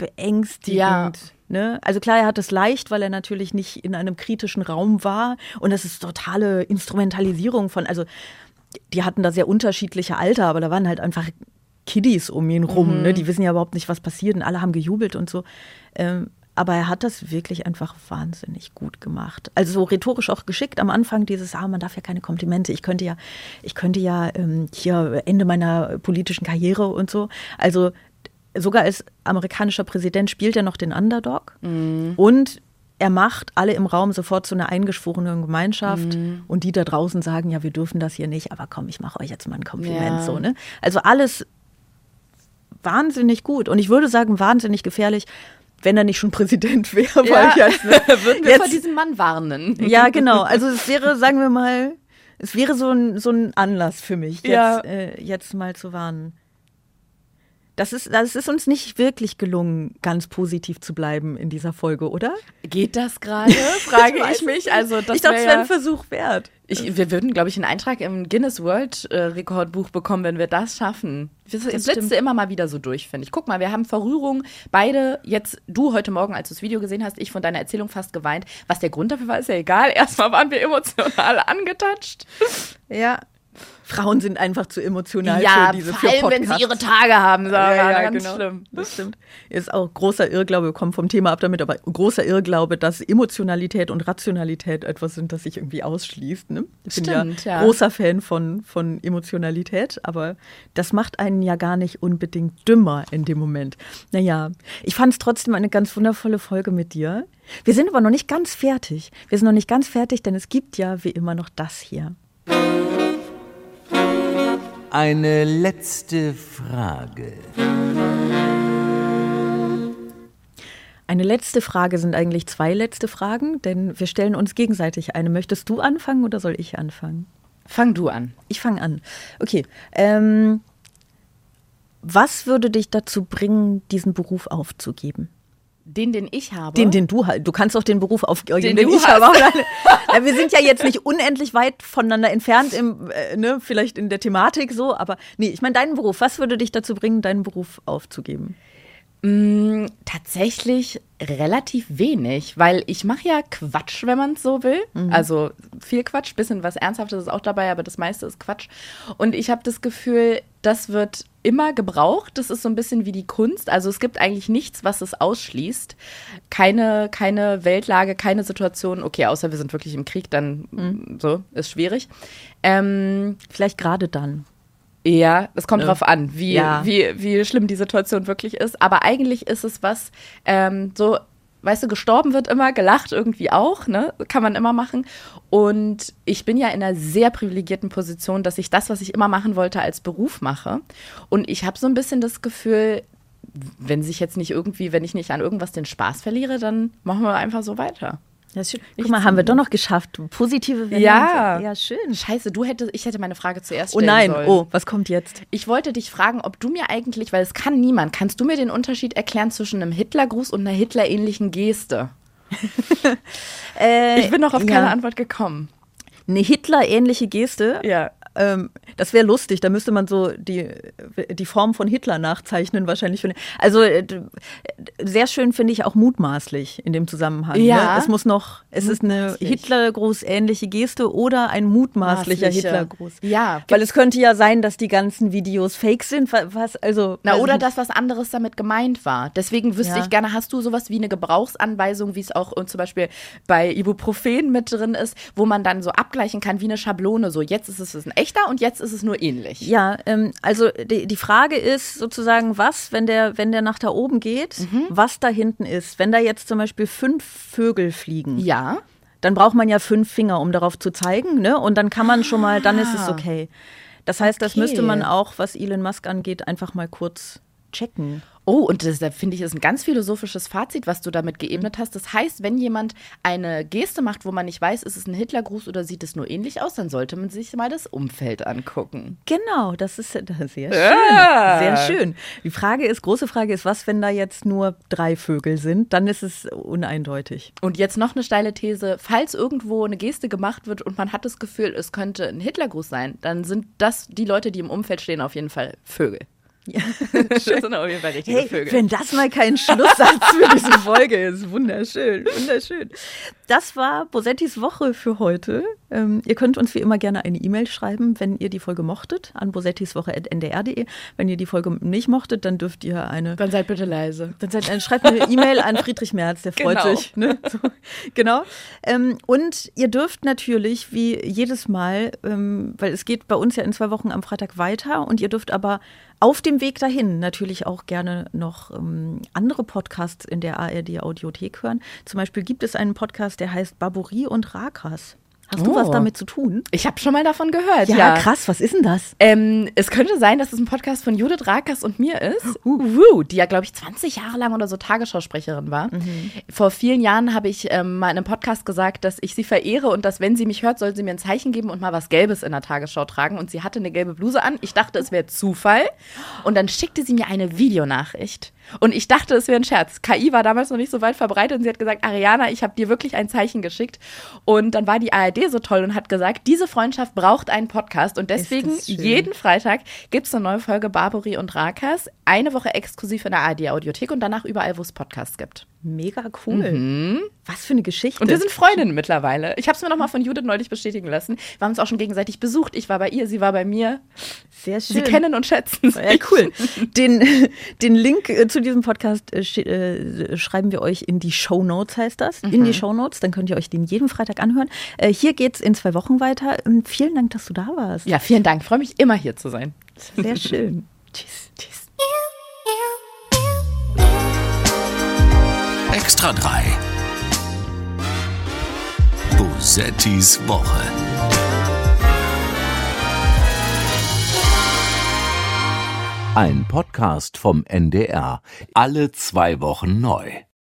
beängstigend. Ja. Ne? Also klar, er hat es leicht, weil er natürlich nicht in einem kritischen Raum war. Und das ist totale Instrumentalisierung von, also die hatten da sehr unterschiedliche Alter, aber da waren halt einfach Kiddies um ihn rum. Mhm. Ne? Die wissen ja überhaupt nicht, was passiert und alle haben gejubelt und so. Ähm, aber er hat das wirklich einfach wahnsinnig gut gemacht. Also so rhetorisch auch geschickt am Anfang dieses, ah, man darf ja keine Komplimente. Ich könnte ja, ich könnte ja ähm, hier Ende meiner politischen Karriere und so. Also sogar als amerikanischer Präsident spielt er noch den Underdog. Mhm. Und er macht alle im Raum sofort zu einer eingeschworenen Gemeinschaft. Mhm. Und die da draußen sagen, ja, wir dürfen das hier nicht. Aber komm, ich mache euch jetzt mal ein Kompliment. Ja. So, ne? Also alles wahnsinnig gut. Und ich würde sagen, wahnsinnig gefährlich, wenn er nicht schon Präsident wäre. Ja. Weil ich jetzt, ne, würden wir jetzt, vor diesem Mann warnen. Ja, genau. Also es wäre, sagen wir mal, es wäre so ein, so ein Anlass für mich, jetzt, Ja. äh, jetzt mal zu warnen. Das ist, das ist uns nicht wirklich gelungen, ganz positiv zu bleiben in dieser Folge, oder? Geht das gerade? Frage ich, ich mich. Also das ich dachte, es wär wäre ja, ein Versuch wert. ich, wir würden, glaube ich, einen Eintrag im Guinness World äh, Rekordbuch bekommen, wenn wir das schaffen. Das, das blitzt immer mal wieder so durch, finde ich. Guck mal, wir haben vor Rührung beide, jetzt du heute Morgen, als du das Video gesehen hast, ich von deiner Erzählung fast geweint. Was der Grund dafür war, ist ja egal. Erstmal waren wir emotional angetatscht. Ja. Frauen sind einfach zu emotional Ja, für diese vor allem, für wenn Podcasts. sie ihre Tage haben, Sarah. Ja, ja, ganz genau. schlimm. Das stimmt. Ist auch großer Irrglaube, wir kommen vom Thema ab damit, aber großer Irrglaube, dass Emotionalität und Rationalität etwas sind, das sich irgendwie ausschließt. Ne? Ich bin Stimmt, ja, ja. großer Fan von, von Emotionalität, aber das macht einen ja gar nicht unbedingt dümmer in dem Moment. Naja, ich fand es trotzdem eine ganz wundervolle Folge mit dir. Wir sind aber noch nicht ganz fertig. Wir sind noch nicht ganz fertig, denn es gibt ja wie immer noch das hier. Eine letzte Frage. Eine letzte Frage sind eigentlich zwei letzte Fragen, denn wir stellen uns gegenseitig eine. Möchtest du anfangen oder soll ich anfangen? Fang du an. Ich fange an. Okay. Ähm, was würde dich dazu bringen, diesen Beruf aufzugeben? Den, den ich habe. Den, den du halt. Du kannst auch den Beruf aufgeben, den, Den du ich hast. habe. Ja, wir sind ja jetzt nicht unendlich weit voneinander entfernt, im, äh, ne, vielleicht in der Thematik so, aber nee, ich meine deinen Beruf. Was würde dich dazu bringen, deinen Beruf aufzugeben? Mm, tatsächlich relativ wenig, weil ich mache ja Quatsch, wenn man es so will. Mhm. Also viel Quatsch, bisschen was Ernsthaftes ist auch dabei, aber das meiste ist Quatsch. Und ich habe das Gefühl, das wird immer gebraucht. Das ist so ein bisschen wie die Kunst. Also es gibt eigentlich nichts, was es ausschließt. Keine, keine Weltlage, keine Situation. Okay, außer wir sind wirklich im Krieg, dann mhm. so, ist schwierig. Ähm, Vielleicht gerade dann. Ja, es kommt Ja. drauf an, wie, Ja. wie, wie schlimm die Situation wirklich ist. Aber eigentlich ist es was, ähm, so, weißt du, gestorben wird immer, gelacht irgendwie auch, ne? Kann man immer machen. Und ich bin ja in einer sehr privilegierten Position, dass ich das, was ich immer machen wollte, als Beruf mache. Und ich habe so ein bisschen das Gefühl, wenn sich jetzt nicht irgendwie, wenn ich nicht an irgendwas den Spaß verliere, dann machen wir einfach so weiter. Das ist schön. Guck mal, haben wir doch noch geschafft. Positive Wendung. Ja. Ja, schön. Scheiße, du hättest, ich hätte meine Frage zuerst Oh stellen nein, sollen. oh, was kommt jetzt? Ich wollte dich fragen, ob du mir eigentlich, weil es kann niemand, kannst du mir den Unterschied erklären zwischen einem Hitlergruß und einer Hitler-ähnlichen Geste? Äh, Ich bin noch auf ja. keine Antwort gekommen. Eine Hitler-ähnliche Geste. Ja. Ähm, das wäre lustig, da müsste man so die, die Form von Hitler nachzeichnen wahrscheinlich. Also äh, sehr schön finde ich auch mutmaßlich in dem Zusammenhang. Ja. Ne? Es muss noch, es ist eine Mutmaßlich. Hitlergruß-ähnliche Geste oder ein mutmaßlicher Maßliche. Hitlergruß. Ja. Weil es könnte ja sein, dass die ganzen Videos fake sind. Was, also, Na, weiß oder nicht. dass was anderes damit gemeint war. Deswegen wüsste Ja. ich gerne, hast du sowas wie eine Gebrauchsanweisung, wie es auch äh, zum Beispiel bei Ibuprofen mit drin ist, wo man dann so abgleichen kann wie eine Schablone. So, jetzt ist es ein echter und jetzt ist es nur ähnlich. Ja, ähm, also die, die Frage ist sozusagen, was, wenn der, wenn der nach da oben geht, Mhm. was da hinten ist. Wenn da jetzt zum Beispiel fünf Vögel fliegen, Ja. dann braucht man ja fünf Finger, um darauf zu zeigen, ne? Und dann kann man schon mal, dann ist es okay. Das heißt, das Okay. müsste man auch, was Elon Musk angeht, einfach mal kurz checken. Oh, und das da finde ich, ist ein ganz philosophisches Fazit, was du damit geebnet hast. Das heißt, wenn jemand eine Geste macht, wo man nicht weiß, ist es ein Hitlergruß oder sieht es nur ähnlich aus, dann sollte man sich mal das Umfeld angucken. Genau, das ist das ist sehr schön. Ja. Sehr schön. Die Frage ist, große Frage ist, was, wenn da jetzt nur drei Vögel sind? Dann ist es uneindeutig. Und jetzt noch eine steile These. Falls irgendwo eine Geste gemacht wird und man hat das Gefühl, es könnte ein Hitlergruß sein, dann sind das die Leute, die im Umfeld stehen, auf jeden Fall Vögel. Ja. Das sind auf jeden Fall richtige Hey, Vögel. wenn das mal kein Schlusssatz für diese Folge ist. Wunderschön, wunderschön. Das war Bosettis Woche für heute. Ähm, ihr könnt uns wie immer gerne eine E-Mail schreiben, wenn ihr die Folge mochtet, an bosettiswoche at n d r punkt d e. Wenn ihr die Folge nicht mochtet, dann dürft ihr eine... Dann seid bitte leise. Dann seid, dann schreibt eine E-Mail an Friedrich Merz, der freut Genau. sich. Ne? So, genau. Ähm, und ihr dürft natürlich wie jedes Mal, ähm, weil es geht bei uns ja in zwei Wochen am Freitag weiter und ihr dürft aber auf dem Weg dahin natürlich auch gerne noch ähm, andere Podcasts in der A R D-Audiothek hören. Zum Beispiel gibt es einen Podcast, der heißt Barbouri und Rakas. Hast du Oh. was damit zu tun? Ich habe schon mal davon gehört, ja. Ja, krass, was ist denn das? Ähm, es könnte sein, dass es ein Podcast von Judith Rakers und mir ist, uh. die ja, glaube ich, zwanzig Jahre lang oder so Tagesschausprecherin war. Mhm. Vor vielen Jahren habe ich ähm, mal in einem Podcast gesagt, dass ich sie verehre und dass, wenn sie mich hört, soll sie mir ein Zeichen geben und mal was Gelbes in der Tagesschau tragen. Und sie hatte eine gelbe Bluse an. Ich dachte, es wäre Zufall. Und dann schickte sie mir eine Videonachricht. Und ich dachte, es wäre ein Scherz. K I war damals noch nicht so weit verbreitet und sie hat gesagt, Ariana, ich habe dir wirklich ein Zeichen geschickt. Und dann war die A R D so toll und hat gesagt, diese Freundschaft braucht einen Podcast. Und deswegen jeden Freitag gibt es eine neue Folge Barbouri und Rakas. Eine Woche exklusiv in der A R D-Audiothek und danach überall, wo es Podcasts gibt. Mega cool. Mhm. Was für eine Geschichte. Und wir sind Freundinnen mittlerweile. Ich habe es mir noch mal von Judith neulich bestätigen lassen. Wir haben uns auch schon gegenseitig besucht. Ich war bei ihr, sie war bei mir. Sehr schön. Sie kennen und schätzen sich. Ja, cool. Den, den Link äh, zu diesem Podcast äh, sch äh, schreiben wir euch in die Shownotes, heißt das. Mhm. In die Shownotes, dann könnt ihr euch den jeden Freitag anhören. Äh, hier geht's in zwei Wochen weiter. Ähm, vielen Dank, dass du da warst. Ja, vielen Dank. Ich freue mich immer, hier zu sein. Sehr schön. Tschüss. Tschüss. Extra drei. Bosettis Woche. Ein Podcast vom N D R. Alle zwei Wochen neu.